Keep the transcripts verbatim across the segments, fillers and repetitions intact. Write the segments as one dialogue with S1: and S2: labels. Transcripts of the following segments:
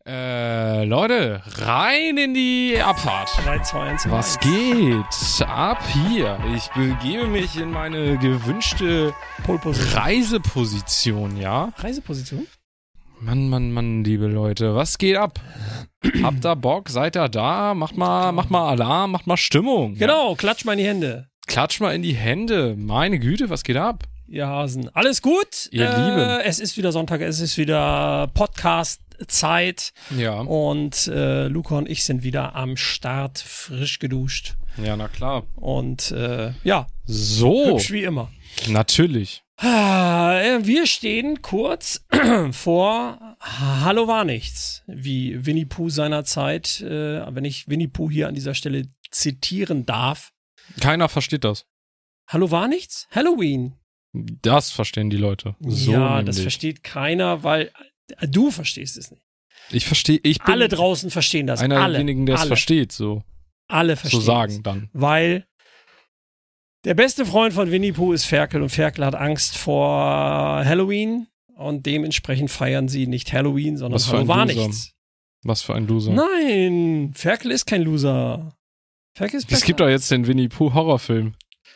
S1: Äh, Leute, rein in die Abfahrt.
S2: drei, zwei, eins,
S1: Was geht ab hier? Ich begebe mich in meine gewünschte Reiseposition, ja?
S2: Reiseposition?
S1: Mann, Mann, Mann, liebe Leute, was geht ab? Habt ihr Bock? Seid ihr da? Macht mal, macht mal Alarm, macht mal Stimmung.
S2: Genau, ja? Klatsch mal in die Hände.
S1: Klatsch mal in die Hände. Meine Güte, was geht ab?
S2: Ihr Hasen. Alles gut?
S1: Ihr
S2: äh,
S1: Lieben.
S2: Es ist wieder Sonntag, es ist wieder Podcast-Zeit.
S1: Ja.
S2: Und äh, Luca und ich sind wieder am Start, frisch geduscht.
S1: Ja, na klar.
S2: Und äh, ja,
S1: so.
S2: hübsch wie immer.
S1: Natürlich.
S2: Wir stehen kurz vor Hallo war nichts, wie Winnie Pooh seinerzeit, äh, wenn ich Winnie Pooh hier an dieser Stelle zitieren darf.
S1: Keiner versteht das.
S2: Hallo war nichts? Halloween.
S1: Das verstehen die Leute. So
S2: ja,
S1: nämlich.
S2: das versteht keiner, weil äh, du verstehst es nicht.
S1: Ich verstehe, ich bin
S2: Alle draußen verstehen das.
S1: einer
S2: alle,
S1: derjenigen, der es
S2: alle,
S1: versteht, so.
S2: Alle verstehen
S1: So sagen
S2: es.
S1: dann.
S2: Weil der beste Freund von Winnie Pooh ist Ferkel und Ferkel hat Angst vor Halloween und dementsprechend feiern sie nicht Halloween, sondern
S1: Was für
S2: Hallo
S1: ein
S2: war
S1: Loser.
S2: nichts.
S1: Was für ein Loser.
S2: Nein, Ferkel ist kein Loser. Ferkel ist
S1: Es
S2: besser.
S1: gibt doch jetzt den Winnie Pooh Horrorfilm.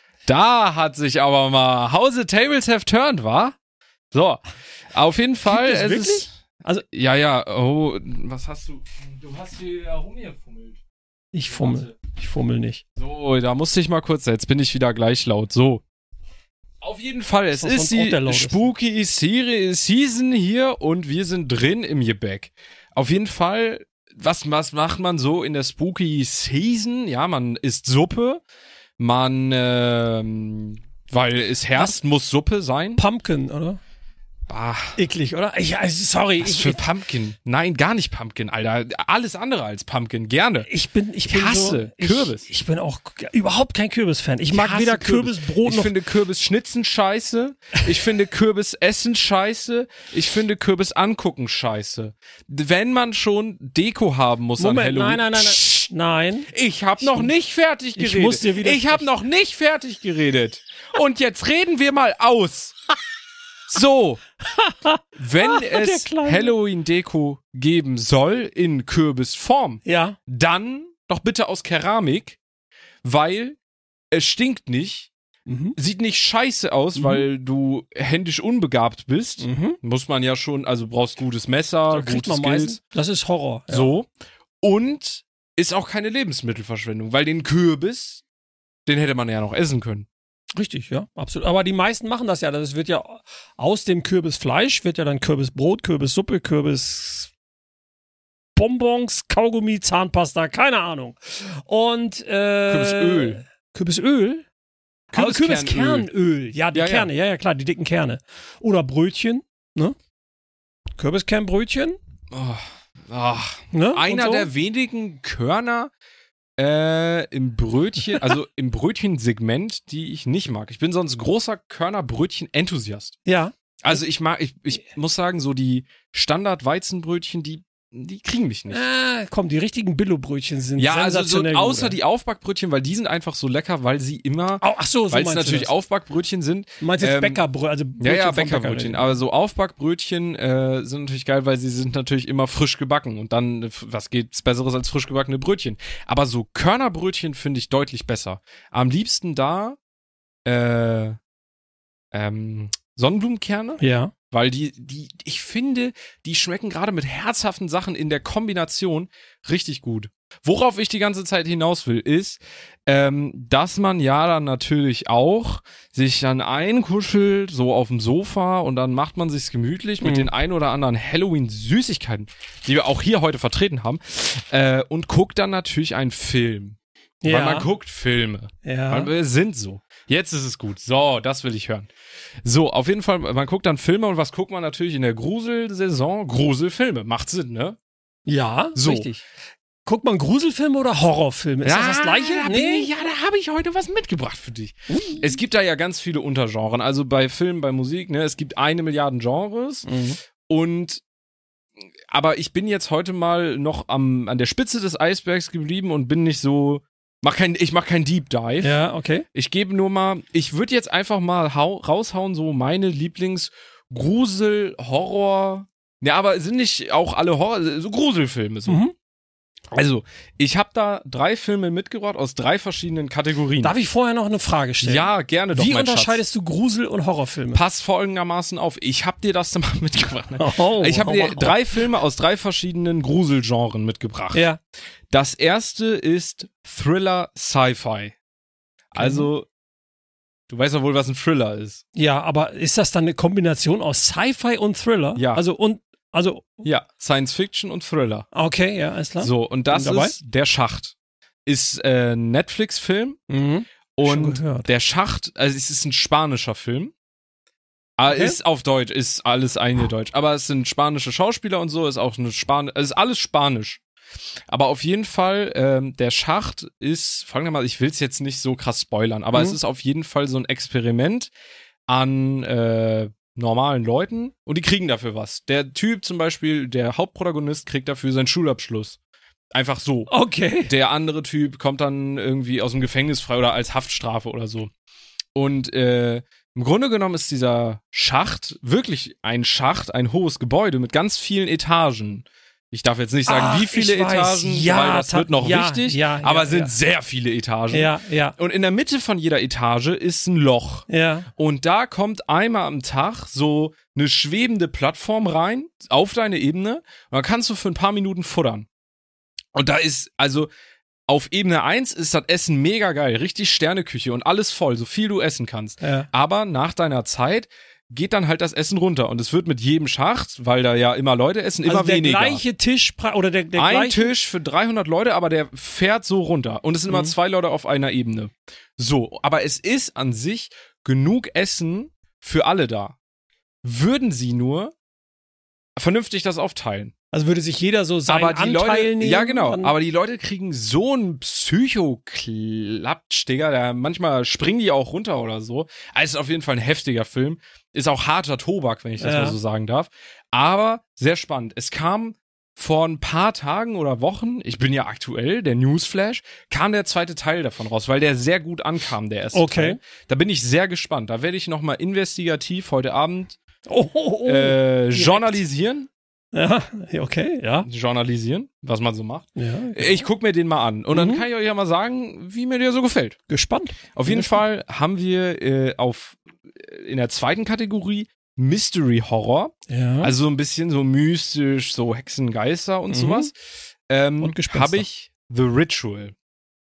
S1: Da hat sich aber mal How the Tables Have Turned, wa? So, auf jeden Fall.
S2: Gibt es
S1: es
S2: wirklich?
S1: Ist,
S2: Also
S1: ja, ja, oh, was hast du? Du hast hier herumgefummelt.
S2: ich fummel. Ich fummel nicht.
S1: So, da musste ich mal kurz, jetzt bin ich wieder gleich laut. So. Auf jeden Fall, es
S2: Das
S1: ist
S2: ist sonst auch der
S1: die
S2: lauteste.
S1: Spooky Serie Season hier und wir sind drin im Gebäck. Auf jeden Fall, was, was macht man so in der Spooky Season? Ja, man isst Suppe, man, ähm, weil es Herbst, muss Suppe sein.
S2: Pumpkin, oder?
S1: Ah,
S2: Eklig, oder? Ich, also, sorry.
S1: was
S2: Ich,
S1: für
S2: ich,
S1: Pumpkin? Nein, gar nicht Pumpkin, Alter. Alles andere als Pumpkin, gerne.
S2: ich bin, ich
S1: Ich
S2: bin
S1: hasse
S2: so,
S1: Kürbis.
S2: Ich, ich bin auch überhaupt kein Kürbis-Fan. Ich mag
S1: hasse
S2: weder
S1: Kürbis.
S2: Kürbisbrot
S1: Ich
S2: noch.
S1: finde Kürbis-Schnitzen scheiße. Ich finde Kürbis-Essen scheiße. Ich finde Kürbis angucken scheiße. Wenn man schon Deko haben muss
S2: Moment,
S1: an Halloween.
S2: nein, nein, nein, nein.
S1: Psst.
S2: Nein.
S1: Ich habe noch nicht fertig
S2: Ich
S1: geredet.
S2: muss dir widersprechen.
S1: Ich habe noch nicht fertig geredet. Und jetzt reden wir mal aus. So, wenn
S2: Ah, der
S1: es
S2: Kleine.
S1: Halloween-Deko geben soll in Kürbisform,
S2: Ja.
S1: dann doch bitte aus Keramik, weil es stinkt nicht,
S2: Mhm.
S1: sieht nicht scheiße aus,
S2: Mhm.
S1: weil du händisch unbegabt bist.
S2: Mhm.
S1: Muss man ja schon, also brauchst gutes Messer,
S2: Da kriegt
S1: gute
S2: man
S1: Skills.
S2: meistens. Das ist Horror. Ja.
S1: So. Und ist auch keine Lebensmittelverschwendung, weil den Kürbis, den hätte man ja noch essen können.
S2: Richtig, ja, absolut. Aber die meisten machen das ja. Das wird ja aus dem Kürbisfleisch wird ja dann Kürbisbrot, Kürbissuppe, Kürbis Bonbons, Kaugummi, Zahnpasta, keine Ahnung. Und äh,
S1: Kürbisöl.
S2: Kürbisöl? Aber
S1: Kürbiskernöl.
S2: Kürbiskernöl. Ja, die
S1: Ja, ja.
S2: Kerne, ja, ja, klar, die dicken Kerne. Oder Brötchen, ne? Kürbiskernbrötchen,
S1: Oh, ach.
S2: ne?
S1: Einer
S2: Und so.
S1: der wenigen Körner äh, im Brötchen, also im Brötchensegment, die ich nicht mag. Ich bin sonst großer Körnerbrötchen-Enthusiast.
S2: Ja.
S1: Also ich mag, ich, ich muss sagen, so die Standard-Weizenbrötchen, die, die kriegen mich nicht.
S2: Ah, komm, die richtigen Billo-Brötchen sind
S1: Ja, also so,
S2: sensationell
S1: außer
S2: gut,
S1: die Aufbackbrötchen, weil die sind einfach so lecker, weil sie immer,
S2: Au, ach so, so
S1: weil es
S2: meinst du
S1: natürlich
S2: das.
S1: Aufbackbrötchen sind.
S2: Du meinst jetzt
S1: ähm,
S2: Bäckerbrötchen, also Brötchen
S1: Ja, ja,
S2: vom Bäcker.
S1: Bäckerbrötchen. Aber so Aufbackbrötchen äh, sind natürlich geil, weil sie sind natürlich immer frisch gebacken. Und dann, äh, was geht's Besseres als frisch gebackene Brötchen? Aber so Körnerbrötchen finde ich deutlich besser. Am liebsten da äh, ähm, Sonnenblumenkerne,
S2: Ja.
S1: weil die, die, ich finde, die schmecken gerade mit herzhaften Sachen in der Kombination richtig gut. Worauf ich die ganze Zeit hinaus will, ist, ähm, dass man ja dann natürlich auch sich dann einkuschelt, so auf dem Sofa und dann macht man sich's gemütlich mit
S2: Mhm.
S1: den ein oder anderen Halloween-Süßigkeiten, die wir auch hier heute vertreten haben, äh, und guckt dann natürlich einen Film.
S2: Ja.
S1: Weil man guckt Filme.
S2: Ja.
S1: Weil wir sind so. Jetzt ist es gut. So, das will ich hören. So, auf jeden Fall, man guckt dann Filme und was guckt man natürlich in der Gruselsaison? Gruselfilme. Macht Sinn, ne?
S2: Ja,
S1: So.
S2: richtig. Guckt man Gruselfilme oder Horrorfilme? Ist das das Gleiche?
S1: Da bin ich, ja, da habe ich heute was mitgebracht für dich. Es gibt da ja ganz viele Untergenres. Also bei Filmen, bei Musik, ne? Es gibt eine Milliarde Genres.
S2: Mhm.
S1: Und aber ich bin jetzt heute mal noch am, an der Spitze des Eisbergs geblieben und bin nicht so, mach kein, ich mach kein Deep Dive.
S2: Ja, okay.
S1: Ich gebe nur mal, ich würde jetzt einfach mal hau, raushauen, so meine Lieblings-Grusel-Horror- Ja, aber sind nicht auch alle Horror, so Gruselfilme so.
S2: Mhm.
S1: Also, ich habe da drei Filme mitgebracht aus drei verschiedenen Kategorien.
S2: Darf ich vorher noch eine Frage stellen?
S1: Ja, gerne doch,
S2: Wie
S1: mein
S2: unterscheidest du Grusel- und Horrorfilme?
S1: Pass folgendermaßen auf. Ich habe dir das mal mitgebracht. Ne?
S2: Oh,
S1: ich habe
S2: oh,
S1: dir
S2: oh.
S1: drei Filme aus drei verschiedenen Gruselgenres mitgebracht.
S2: Ja.
S1: Das erste ist Thriller Sci-Fi. Also, du weißt ja wohl, was ein Thriller ist.
S2: Ja, aber ist das dann eine Kombination aus Sci-Fi und Thriller?
S1: Ja.
S2: Also und also
S1: Ja, Science Fiction und Thriller.
S2: okay, ja, alles klar.
S1: So, und das
S2: Bin dabei.
S1: ist Der Schacht. Ist äh, ein Netflix-Film
S2: Mhm.
S1: und
S2: Schon gehört.
S1: Der Schacht, also es ist ein spanischer Film. Ah,
S2: Okay.
S1: Ist auf Deutsch, ist alles eingedeutscht. Aber es sind spanische Schauspieler und so, ist auch eine Span es ist alles Spanisch. Aber auf jeden Fall, ähm, Der Schacht ist, folgendermaßen, ich will es jetzt nicht so krass spoilern, aber
S2: Mhm.
S1: es ist auf jeden Fall so ein Experiment an äh, normalen Leuten und die kriegen dafür was. Der Typ zum Beispiel, der Hauptprotagonist, kriegt dafür seinen Schulabschluss. Einfach so.
S2: Okay.
S1: Der andere Typ kommt dann irgendwie aus dem Gefängnis frei oder als Haftstrafe oder so. Und äh, im Grunde genommen ist dieser Schacht wirklich ein Schacht, ein hohes Gebäude mit ganz vielen Etagen. Ich darf jetzt nicht sagen,
S2: Ach,
S1: wie viele
S2: ich weiß.
S1: Etagen,
S2: Ja,
S1: weil das
S2: ta-
S1: wird noch
S2: ja,
S1: wichtig,
S2: ja, ja,
S1: aber es sind
S2: ja.
S1: sehr viele Etagen.
S2: Ja, ja,
S1: Und in der Mitte von jeder Etage ist ein Loch.
S2: ja.
S1: Und da kommt einmal am Tag so eine schwebende Plattform rein auf deine Ebene und dann kannst du für ein paar Minuten futtern. Und da ist, also auf Ebene eins ist das Essen mega geil, richtig Sterneküche und alles voll, so viel du essen kannst.
S2: ja.
S1: Aber nach deiner Zeit geht dann halt das Essen runter und es wird mit jedem Schacht, weil da ja immer Leute essen, immer
S2: Also der
S1: weniger.
S2: gleiche Tisch pra- oder der, der
S1: Ein
S2: gleiche
S1: Tisch für dreihundert Leute, aber der fährt so runter. Und es sind immer
S2: Mhm.
S1: zwei Leute auf einer Ebene. So, aber es ist an sich genug Essen für alle da. Würden sie nur vernünftig das aufteilen.
S2: Also würde sich jeder so seinen
S1: aber die
S2: Anteil
S1: Leute,
S2: nehmen?
S1: ja genau,
S2: an-
S1: aber die Leute kriegen so einen Psycho-Klatsch, Digga, da manchmal springen die auch runter oder so. Also ist auf jeden Fall ein heftiger Film. Ist auch harter Tobak, wenn ich das
S2: Ja.
S1: mal so sagen darf. Aber sehr spannend. Es kam vor ein paar Tagen oder Wochen, ich bin ja aktuell, der Newsflash, kam der zweite Teil davon raus, weil der sehr gut ankam, der erste
S2: Okay.
S1: Teil. Da bin ich sehr gespannt. Da werde ich nochmal investigativ heute Abend
S2: oh, oh, oh.
S1: äh,
S2: direkt.
S1: journalisieren.
S2: Ja, okay, ja.
S1: Journalisieren, was man so macht.
S2: ja.
S1: Ich guck mir den mal an und dann
S2: Mhm.
S1: kann ich euch ja mal sagen, wie mir der so gefällt.
S2: Gespannt.
S1: Auf jeden Fall haben wir äh, auf in der zweiten Kategorie Mystery Horror,
S2: Ja.
S1: also so ein bisschen so mystisch, so Hexengeister und
S2: Mhm.
S1: sowas. Ähm,
S2: Und Gespenster.
S1: habe ich The Ritual.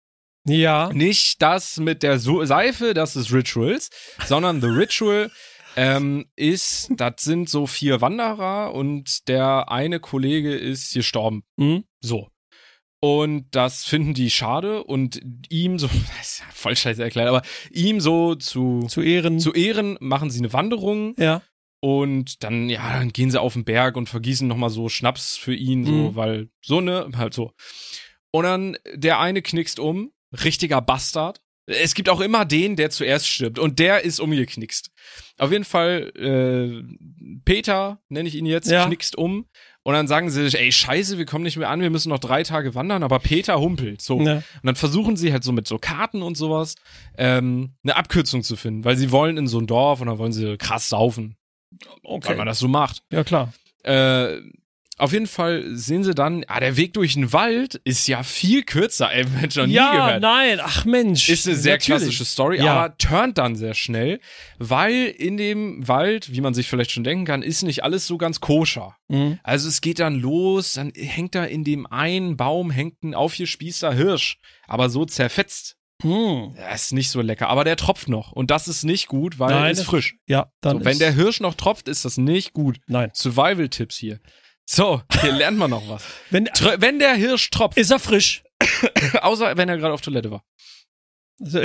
S2: ja.
S1: Nicht das mit der so Seife, das ist Rituals, sondern The Ritual ähm, ist, das sind so vier Wanderer und der eine Kollege ist gestorben.
S2: Mhm.
S1: So. Und das finden die schade und ihm so, das ist ja voll scheiße erklärt, aber ihm so zu,
S2: Zu Ehren.
S1: zu Ehren machen sie eine Wanderung
S2: ja.
S1: und dann, ja, dann gehen sie auf den Berg und vergießen nochmal so Schnaps für ihn, so,
S2: Mhm.
S1: weil so, ne, halt so. Und dann der eine knickst um, richtiger Bastard. Es gibt auch immer den, der zuerst stirbt und der ist umgeknickst. Auf jeden Fall, äh, Peter, nenne ich ihn jetzt,
S2: Ja.
S1: knickst um und dann sagen sie sich, ey, scheiße, wir kommen nicht mehr an, wir müssen noch drei Tage wandern, aber Peter humpelt, so.
S2: Ja.
S1: Und dann versuchen sie halt so mit so Karten und sowas ähm, eine Abkürzung zu finden, weil sie wollen in so ein Dorf und dann wollen sie krass saufen, weil
S2: Okay.
S1: man das so macht.
S2: Ja, klar.
S1: Äh, auf jeden Fall sehen sie dann, ah, der Weg durch den Wald ist ja viel kürzer, ey, Mensch, noch nie
S2: Ja,
S1: gehört.
S2: nein. Ach Mensch.
S1: Ist eine sehr
S2: Natürlich.
S1: klassische Story,
S2: Ja.
S1: aber turnt dann sehr schnell, weil in dem Wald, wie man sich vielleicht schon denken kann, ist nicht alles so ganz koscher.
S2: Mhm.
S1: Also es geht dann los, dann hängt da in dem einen Baum hängt ein aufgespießter Hirsch, aber so zerfetzt.
S2: Mhm.
S1: Das ist nicht so lecker, aber der tropft noch und das ist nicht gut, weil er
S2: Nein,
S1: ist
S2: das-
S1: frisch.
S2: Ja, dann
S1: So, wenn
S2: ist,
S1: der Hirsch noch tropft, ist das nicht gut.
S2: Nein.
S1: Survival-Tipps hier. So, hier lernt man noch was.
S2: Wenn,
S1: Tr wenn der Hirsch tropft,
S2: ist er frisch?
S1: außer wenn er gerade auf Toilette war,
S2: Hat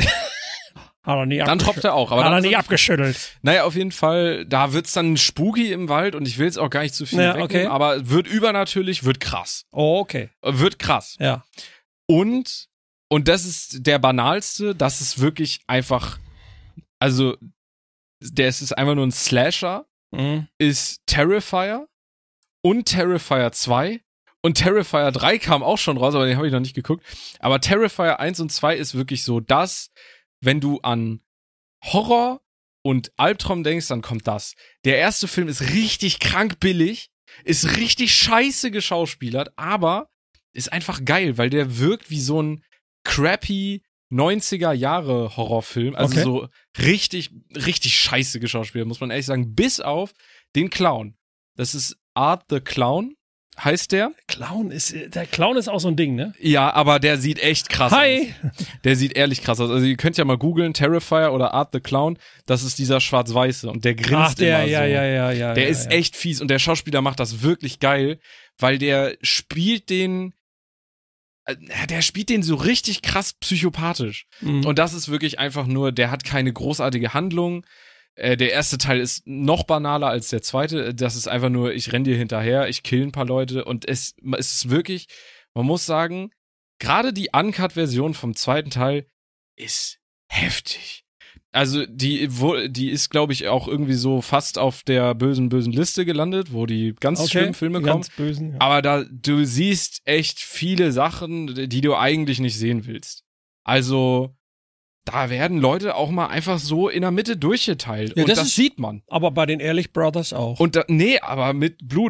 S2: er nie
S1: dann tropft er auch. Aber
S2: Hat
S1: dann
S2: er
S1: ist
S2: nie
S1: er-
S2: abgeschüttelt.
S1: Naja, auf jeden Fall, da wird's dann spooky im Wald und ich will jetzt auch gar nicht zu viel
S2: Ja,
S1: wegnehmen,
S2: okay.
S1: aber wird übernatürlich, wird krass.
S2: Oh, okay.
S1: Wird krass.
S2: Ja.
S1: Und, und das ist der banalste, das ist wirklich einfach, also, der ist einfach nur ein Slasher,
S2: Mhm.
S1: ist Terrifier und Terrifier zwei. Und Terrifier drei kam auch schon raus, aber den habe ich noch nicht geguckt. Aber Terrifier eins und zwei ist wirklich so das, wenn du an Horror und Albtraum denkst, dann kommt das. Der erste Film ist richtig krank billig, Ist richtig scheiße geschauspielert, aber ist einfach geil, weil der wirkt wie so ein crappy neunziger Jahre Horrorfilm. Also
S2: Okay.
S1: so richtig, richtig scheiße geschauspielert, muss man ehrlich sagen. Bis auf den Clown. Das ist Art the Clown, heißt der.
S2: Clown ist, der Clown ist auch so ein Ding, ne?
S1: Ja, aber der sieht echt krass aus.
S2: Hi!
S1: Der sieht ehrlich krass aus. Also ihr könnt ja mal googeln, Terrifier oder Art the Clown. Das ist dieser Schwarz-Weiße und der grinst
S2: Ach, der,
S1: immer
S2: ja,
S1: so.
S2: ja, ja, ja.
S1: Der
S2: ja,
S1: ist
S2: ja.
S1: echt fies und der Schauspieler macht das wirklich geil, weil der spielt den, äh, der spielt den so richtig krass psychopathisch.
S2: Mhm.
S1: Und das ist wirklich einfach nur, der hat keine großartige Handlung. Äh, der erste Teil ist noch banaler als der zweite. Das ist einfach nur, ich renn dir hinterher, ich kill ein paar Leute und es, es ist wirklich, man muss sagen, gerade die Uncut-Version vom zweiten Teil ist heftig. Also die, wo, die ist, glaube ich, auch irgendwie so fast auf der bösen, bösen Liste gelandet, wo die ganz
S2: Okay,
S1: schlimmen Filme
S2: die
S1: kommen.
S2: ganz bösen. Ja.
S1: Aber da, du siehst echt viele Sachen, die du eigentlich nicht sehen willst. Also, da werden Leute auch mal einfach so in der Mitte durchgeteilt.
S2: Ja,
S1: und
S2: das
S1: das
S2: ist-
S1: sieht man.
S2: Aber bei den Ehrlich Brothers auch.
S1: Und da, nee, aber mit Blut.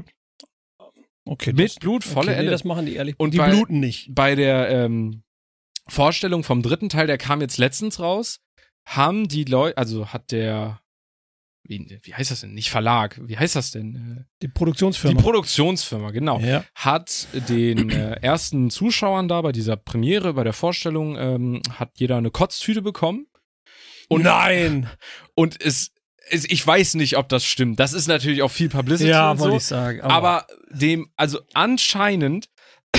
S2: okay,
S1: Mit
S2: das,
S1: Blut, volle
S2: okay, nee,
S1: Elle.
S2: das machen die Ehrlich.
S1: Und
S2: die
S1: bei-
S2: bluten nicht.
S1: Bei der ähm, Vorstellung vom dritten Teil, der kam jetzt letztens raus, haben die Leute, also hat der, wie, wie heißt das denn? Nicht Verlag, wie heißt das denn?
S2: Die
S1: Die
S2: Produktionsfirma.
S1: Produktionsfirma, genau.
S2: ja.
S1: Hat den äh, ersten Zuschauern da bei dieser Premiere, bei der Vorstellung, ähm, hat jeder eine Kotztüte bekommen. Und,
S2: Nein!
S1: und es, es, ich weiß nicht, ob das stimmt. Das ist natürlich auch viel Publicity
S2: Ja,
S1: und
S2: wollte
S1: so.
S2: ich sagen.
S1: Aber dem, also anscheinend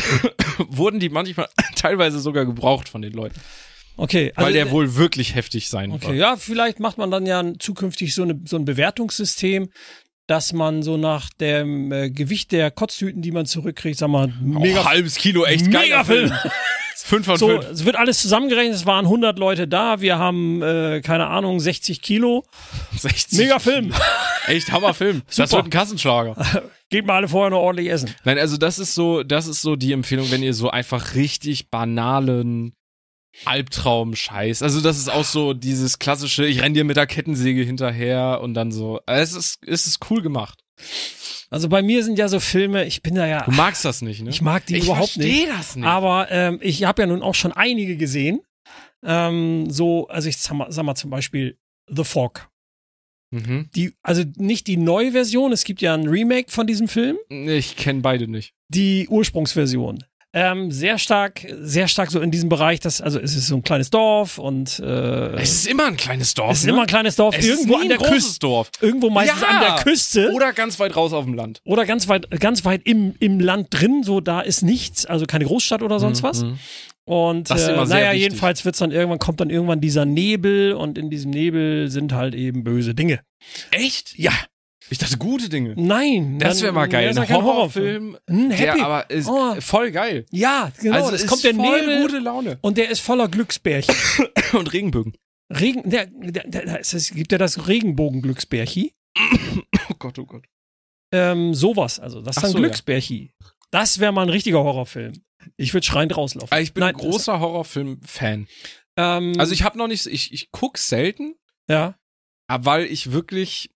S1: wurden die manchmal teilweise sogar gebraucht von den Leuten.
S2: okay, also,
S1: Weil der wohl wirklich heftig sein
S2: Okay,
S1: wird.
S2: ja, vielleicht macht man dann ja zukünftig so, eine, so ein Bewertungssystem, dass man so nach dem äh, Gewicht der Kotztüten, die man zurückkriegt, sag mal,
S1: Mega
S2: mega,
S1: halbes Kilo, echt
S2: mega
S1: geiler
S2: Film.
S1: Film. Fünf von
S2: So,
S1: fünf.
S2: es wird alles zusammengerechnet, es waren hundert Leute da, wir haben, äh, keine Ahnung, sechzig Kilo.
S1: sechzig.
S2: Mega Film.
S1: Echt Hammerfilm. Das
S2: Super.
S1: wird ein Kassenschlager.
S2: Geht mal alle vorher noch ordentlich essen.
S1: Nein, also das ist so, das ist so die Empfehlung, wenn ihr so einfach richtig banalen Albtraum-Scheiß. Also das ist auch so dieses klassische, ich renn dir mit der Kettensäge hinterher und dann so. Es ist, es ist cool gemacht.
S2: Also bei mir sind ja so Filme, ich bin da ja,
S1: Du magst das nicht, ne?
S2: ich mag die
S1: ich
S2: überhaupt nicht.
S1: verstehe das nicht.
S2: Aber ähm, ich habe ja nun auch schon einige gesehen. Ähm, so, also ich sag mal, sag mal zum Beispiel The Fog.
S1: Mhm.
S2: Die, also nicht die neue Version, es gibt ja ein Remake von diesem Film,
S1: Ich kenne beide nicht.
S2: die Ursprungsversion. Ähm, sehr stark, sehr stark so in diesem Bereich, dass, also es ist so ein kleines Dorf und äh,
S1: Es ist immer ein kleines Dorf.
S2: es ist
S1: ne?
S2: immer ein kleines Dorf,
S1: Es
S2: irgendwo
S1: ist nie
S2: an der
S1: ein großes
S2: Küste,
S1: Dorf.
S2: irgendwo meistens
S1: Ja!
S2: an der Küste.
S1: Oder ganz weit raus auf dem Land.
S2: Oder ganz weit, ganz weit im, im Land drin, so da ist nichts, also keine Großstadt oder sonst was.
S1: Mhm.
S2: Und
S1: Das ist
S2: äh,
S1: immer sehr
S2: naja,
S1: wichtig.
S2: jedenfalls wird's dann irgendwann, kommt dann irgendwann dieser Nebel und in diesem Nebel sind halt eben böse Dinge.
S1: Echt?
S2: Ja.
S1: Ich dachte, gute Dinge.
S2: Nein.
S1: Das
S2: dann-
S1: wäre mal geil.
S2: das ist ja
S1: Ein
S2: kein
S1: Horrorfilm,
S2: Ein
S1: der
S2: Happy.
S1: aber ist
S2: Oh.
S1: voll geil.
S2: Ja, genau.
S1: Also
S2: es
S1: ist
S2: kommt der
S1: voll
S2: Nebel
S1: gute Laune.
S2: und der ist voller Glücksbärchen.
S1: Und Regenbögen.
S2: Regen, der, der, der, es gibt ja das Regenbogen-Glücksbärchi.
S1: Oh Gott, oh Gott.
S2: Ähm, sowas, also das ist
S1: Ach
S2: dann
S1: so, ja.
S2: Glücksbärchi. Das wäre mal ein richtiger Horrorfilm. Ich würde schreiend rauslaufen.
S1: Also ich bin
S2: Nein,
S1: ein großer Horrorfilm-Fan.
S2: das- ähm,
S1: Also ich habe noch nicht, ich, ich guck selten,
S2: ja.
S1: aber weil ich wirklich,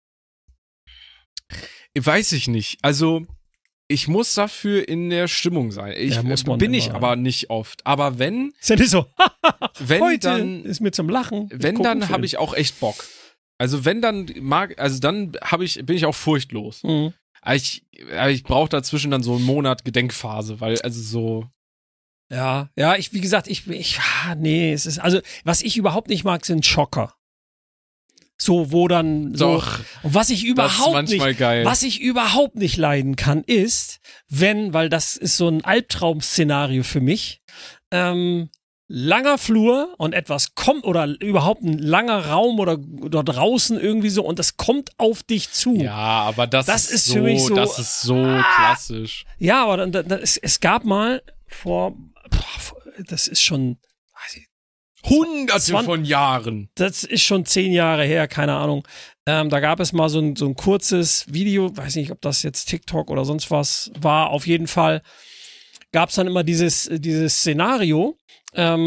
S1: weiß ich nicht. Also ich muss dafür in der Stimmung sein. Ich
S2: Ja, muss man
S1: bin ich
S2: immer.
S1: aber nicht oft. Aber wenn,
S2: Ist ja nicht so.
S1: wenn
S2: Heute
S1: dann,
S2: ist mir zum Lachen. Ich
S1: wenn
S2: guck einen
S1: dann
S2: Film.
S1: habe ich auch echt Bock. Also wenn dann mag, also dann habe ich, bin ich auch furchtlos.
S2: Mhm.
S1: Aber Ich, aber ich brauche dazwischen dann so einen Monat Gedenkphase, weil also so.
S2: Ja, ja, ich, wie gesagt, ich, ich, ah, nee, es ist, also, was ich überhaupt nicht mag, sind Schocker. So, wo dann, so,
S1: Doch,
S2: und was ich
S1: das ist
S2: überhaupt
S1: manchmal
S2: nicht,
S1: geil.
S2: was ich überhaupt nicht leiden kann, ist, wenn, weil das ist so ein Albtraum-Szenario für mich, ähm, langer Flur und etwas kommt, oder überhaupt ein langer Raum oder, oder draußen irgendwie so, und das kommt auf dich zu.
S1: Ja, aber das,
S2: Das
S1: ist,
S2: ist
S1: so,
S2: für mich so-
S1: das ist so klassisch.
S2: Ja, aber dann, dann, dann, es, es gab mal vor, boah, das ist schon, weiß ich,
S1: Hunderte
S2: Zwan-
S1: von Jahren.
S2: das ist schon zehn Jahre her, keine Ahnung. Ähm, da gab es mal so ein, so ein kurzes Video, weiß nicht, ob das jetzt TikTok oder sonst was war. Auf jeden Fall gab es dann immer dieses, dieses Szenario, ähm,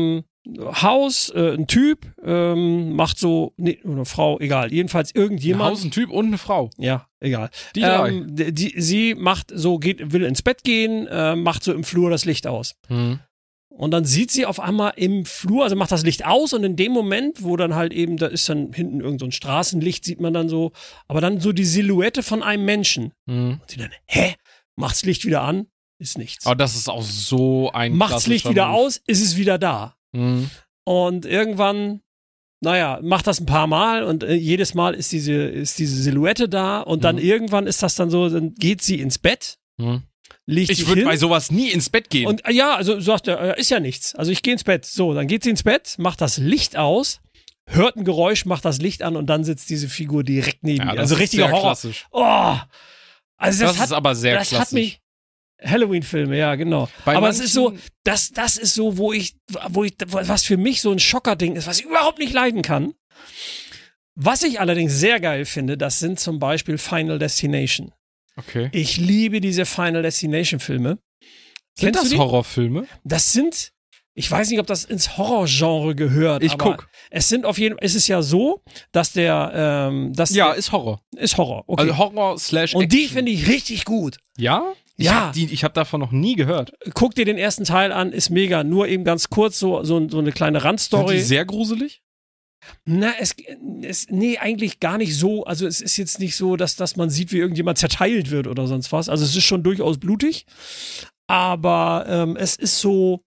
S2: Haus, äh, ein Typ, ähm, macht so, nee, eine Frau, egal, jedenfalls irgendjemand.
S1: Ein Haus, ein Typ und eine Frau.
S2: Ja, egal.
S1: Die drei.
S2: Ähm, die, die, sie macht so, geht, will ins Bett gehen, äh, macht so im Flur das Licht aus.
S1: Mhm.
S2: Und dann sieht sie auf einmal im Flur, also macht das Licht aus und in dem Moment, wo dann halt eben, da ist dann hinten irgend so ein Straßenlicht, sieht man dann so, aber dann so die Silhouette von einem Menschen.
S1: Mhm.
S2: Und sie dann, hä? Macht's Licht wieder an? Ist nichts.
S1: Aber das ist auch so ein
S2: Macht's Licht wieder
S1: Move.
S2: aus? Ist es wieder da.
S1: Mhm.
S2: Und irgendwann, naja, macht das ein paar Mal und äh, jedes Mal ist diese, ist diese Silhouette da und dann
S1: Mhm.
S2: irgendwann ist das dann so, dann geht sie ins Bett,
S1: Mhm.
S2: legt
S1: Ich
S2: sich
S1: würde
S2: hin.
S1: bei sowas nie ins Bett gehen.
S2: Und äh, ja, also sagt er, äh, ist ja nichts. Also ich gehe ins Bett. So, dann geht sie ins Bett, macht das Licht aus, hört ein Geräusch, macht das Licht an und dann sitzt diese Figur direkt neben
S1: ja,
S2: ihr.
S1: das
S2: Also
S1: ist
S2: richtiger
S1: sehr
S2: Horror.
S1: klassisch.
S2: Oh, also das,
S1: Das,
S2: hat,
S1: ist aber sehr
S2: das
S1: klassisch.
S2: hat mich Halloween-Filme, ja, genau.
S1: Bei
S2: Aber es ist so,
S1: manchen-
S2: das, das ist so, wo ich, wo ich, was für mich so ein Schockerding ist, was ich überhaupt nicht leiden kann. Was ich allerdings sehr geil finde, das sind zum Beispiel Final Destination.
S1: Okay.
S2: Ich liebe diese Final Destination Filme.
S1: Sind
S2: Kennst
S1: das
S2: du die?
S1: Horrorfilme?
S2: Das sind, ich weiß nicht, ob das ins Horrorgenre gehört.
S1: Ich
S2: aber
S1: guck.
S2: Es sind auf jeden Fall, es ist ja so, dass der, ähm, das
S1: Ja, ist Horror.
S2: ist Horror. Okay.
S1: Also Horror slash
S2: Und die
S1: Action.
S2: finde ich richtig gut.
S1: Ja? Ich
S2: Ja.
S1: Hab die, ich habe davon noch nie gehört.
S2: Guck dir den ersten Teil an, ist mega. Nur eben ganz kurz so, so, so eine kleine
S1: Sind die
S2: Randstory.
S1: sehr gruselig?
S2: Na, es, es, nee, eigentlich gar nicht so. Also es ist jetzt nicht so, dass, dass man sieht, wie irgendjemand zerteilt wird oder sonst was. Also es ist schon durchaus blutig. Aber ähm, es ist so,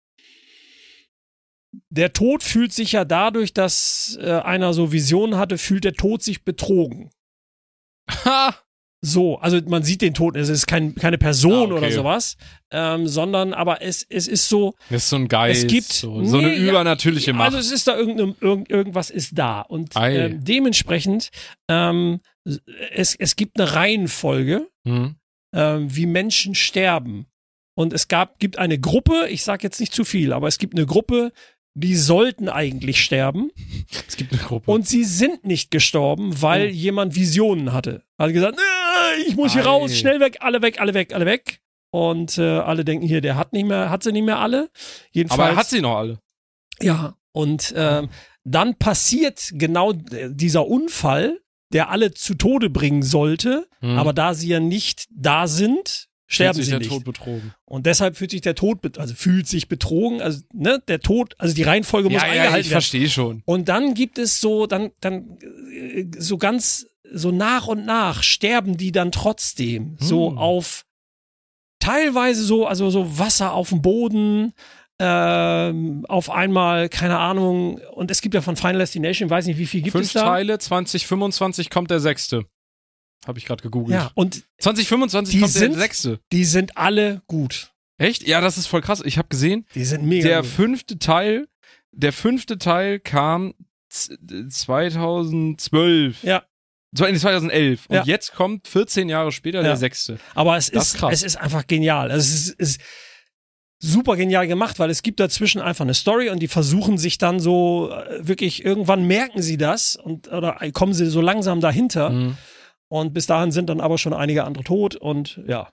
S2: der Tod fühlt sich ja dadurch, dass äh, einer so Visionen hatte, fühlt der Tod sich betrogen.
S1: Ha!
S2: So, also man sieht den Toten, es ist kein, keine Person
S1: Ah, okay.
S2: oder sowas, ähm, sondern aber es, es ist so,
S1: Das ist so ein Geist.
S2: Es gibt-
S1: so, so eine
S2: nee, ja,
S1: übernatürliche Macht.
S2: also es ist da irgendeine, irgend, irgendwas ist da und
S1: Ei.
S2: ähm, dementsprechend ähm, es, es gibt eine Reihenfolge,
S1: hm.
S2: ähm, wie Menschen sterben und es gab, gibt eine Gruppe, ich sag jetzt nicht zu viel, aber es gibt eine Gruppe, die sollten eigentlich sterben
S1: Es gibt eine Gruppe.
S2: und sie sind nicht gestorben, weil
S1: Oh.
S2: jemand Visionen hatte. Hat gesagt, "Nee, ich muss hier
S1: Ei.
S2: raus, schnell weg, alle weg, alle weg, alle weg. Und äh, alle denken hier, der hat nicht mehr, hat sie nicht mehr alle. Jedenfalls,
S1: Aber er hat sie noch alle.
S2: ja. Und ähm, dann passiert genau äh, dieser Unfall, der alle zu Tode bringen sollte.
S1: Hm.
S2: Aber da sie ja nicht da sind, sterben
S1: Fühlt sich
S2: sie
S1: der
S2: nicht.
S1: Tod betrogen.
S2: Und deshalb fühlt sich der Tod, be- also fühlt sich betrogen, also ne, der Tod, also die Reihenfolge muss
S1: Ja, ja,
S2: eingehalten
S1: ich
S2: werden.
S1: verstehe schon.
S2: Und dann gibt es so, dann, dann äh, so ganz, so nach und nach sterben die dann trotzdem. So
S1: Hm.
S2: auf teilweise so, also so Wasser auf dem Boden, ähm, auf einmal, keine Ahnung, und es gibt ja von Final Destination, weiß nicht, wie viel gibt
S1: Fünf
S2: es da?
S1: Teile, zwanzig fünfundzwanzig kommt der sechste. Habe ich gerade gegoogelt.
S2: Ja, und
S1: zwanzig fünfundzwanzig
S2: Die
S1: kommt
S2: sind-
S1: der sechste.
S2: die sind alle gut.
S1: Echt? Ja, das ist voll krass. Ich habe gesehen,
S2: Die sind mega
S1: der
S2: gut.
S1: fünfte Teil, der fünfte Teil kam z- zweitausendzwölf.
S2: Ja.
S1: So, nee, zweitausendelf. Und
S2: Ja.
S1: jetzt kommt vierzehn Jahre später
S2: Ja.
S1: der sechste.
S2: Aber es
S1: Das
S2: ist,
S1: ist krass.
S2: es ist einfach genial. Also es ist, ist super genial gemacht, weil es gibt dazwischen einfach eine Story und die versuchen sich dann so äh, wirklich, irgendwann merken sie das und oder kommen sie so langsam dahinter
S1: Mhm.
S2: und bis dahin sind dann aber schon einige andere tot und ja.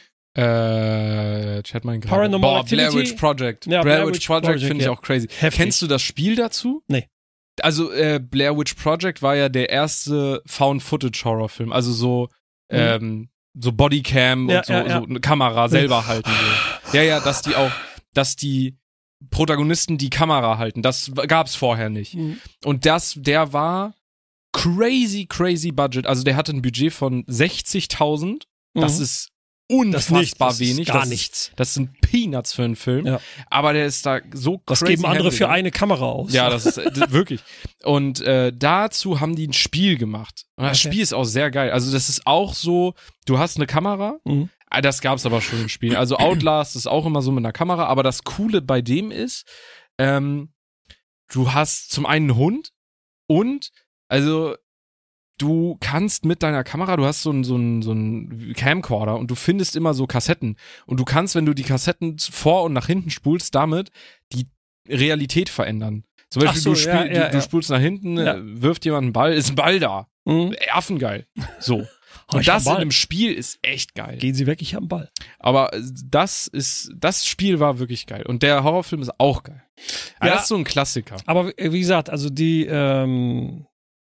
S1: Äh, Chat mein gerade.
S2: Paranormal
S1: Boah,
S2: Activity.
S1: Blair Witch Project.
S2: Ja,
S1: Blair,
S2: Blair
S1: Witch
S2: Witch
S1: Project,
S2: Project,
S1: finde ich
S2: ja.
S1: auch crazy.
S2: Heftig.
S1: Kennst du das Spiel dazu?
S2: Nee.
S1: Also, äh, Blair Witch Project war ja der erste Found-Footage-Horrorfilm. Also so,
S2: Mhm.
S1: ähm, so Bodycam
S2: Ja,
S1: und so,
S2: ja, ja.
S1: so eine Kamera selber halten. So. Ja, ja, dass die auch, dass die Protagonisten die Kamera halten. Das gab's vorher nicht.
S2: Mhm.
S1: Und das, der war crazy, crazy Budget. Also der hatte ein Budget von sechzigtausend. Das
S2: Mhm.
S1: ist
S2: das
S1: unfassbar
S2: nicht, das
S1: wenig.
S2: Ist gar
S1: das
S2: nichts.
S1: Ist, das sind Peanuts für einen Film.
S2: Ja.
S1: Aber der ist da so
S2: Das
S1: crazy
S2: geben andere
S1: handling.
S2: für eine Kamera aus.
S1: Ja, das ist äh, d- wirklich. Und äh, dazu haben die ein Spiel gemacht. Und das
S2: Okay.
S1: Spiel ist auch sehr geil. Also das ist auch so, du hast eine Kamera.
S2: Mhm.
S1: Ah, das gab's aber schon im Spiel. Also Outlast ist auch immer so mit einer Kamera. Aber das Coole bei dem ist, ähm, du hast zum einen einen Hund und also du kannst mit deiner Kamera, du hast so einen so einen so einen Camcorder und du findest immer so Kassetten und du kannst, wenn du die Kassetten vor und nach hinten spulst, damit die Realität verändern. Zum Beispiel
S2: Ach so,
S1: du, spiel,
S2: ja, ja,
S1: du, du
S2: ja.
S1: spulst nach hinten,
S2: Ja.
S1: äh, wirft jemand einen Ball, ist ein Ball da.
S2: Mhm.
S1: Affengeil. So.
S2: Oh,
S1: Und
S2: ich hab
S1: das in
S2: Ball.
S1: einem Spiel ist echt geil.
S2: Gehen Sie weg, ich hab einen Ball.
S1: Aber das ist, das Spiel war wirklich geil. Und der Horrorfilm ist auch geil. Ja,
S2: Ja.
S1: das ist so ein Klassiker.
S2: Aber wie gesagt, also die, ähm,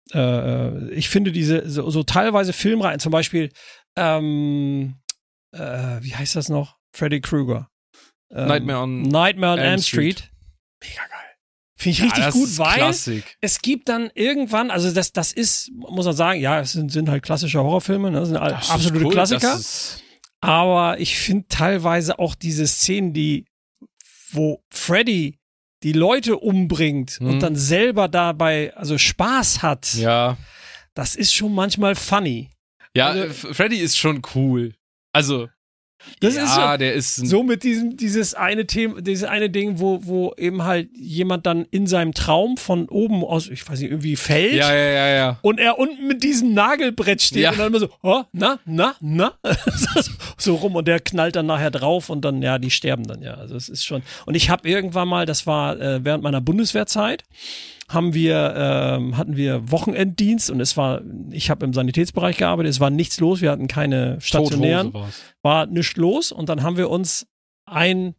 S2: äh, ich finde diese, so, so teilweise Filmreihen, zum Beispiel, ähm, äh, wie heißt das noch? Freddy Krueger. Ähm,
S1: Nightmare on
S2: Nightmare on
S1: Elm
S2: Elm
S1: Street.
S2: Street. Mega geil. Finde ich
S1: Ja,
S2: richtig
S1: das
S2: gut,
S1: ist
S2: weil
S1: Klassik.
S2: es gibt dann irgendwann, also das, das ist, muss man sagen, ja, es sind, sind halt klassische Horrorfilme, ne? Das sind
S1: Das ist
S2: absolute
S1: cool,
S2: Klassiker.
S1: das ist-
S2: Aber ich finde teilweise auch diese Szenen, die, wo Freddy die Leute umbringt
S1: Mhm.
S2: und dann selber dabei, also Spaß hat,
S1: Ja.
S2: das ist schon manchmal funny.
S1: Ja,
S2: Also-
S1: F- Freddy ist schon cool. Also,
S2: Das
S1: ja,
S2: ist so,
S1: der ist ein-
S2: so mit diesem, dieses eine Thema, dieses eine Ding, wo, wo eben halt jemand dann in seinem Traum von oben aus, ich weiß nicht, irgendwie fällt.
S1: Ja, ja, ja, ja.
S2: Und er unten mit diesem Nagelbrett steht
S1: Ja.
S2: und dann immer so, oh, na, na, na, so rum und der knallt dann nachher drauf und dann, ja, die sterben dann, ja. Also es ist schon. Und ich habe irgendwann mal, das war äh, während meiner Bundeswehrzeit, haben wir, ähm, hatten wir Wochenenddienst und es war, ich habe im Sanitätsbereich gearbeitet, es war nichts los, wir hatten keine stationären,
S1: Tothose war's.
S2: war nichts los und dann haben wir uns ein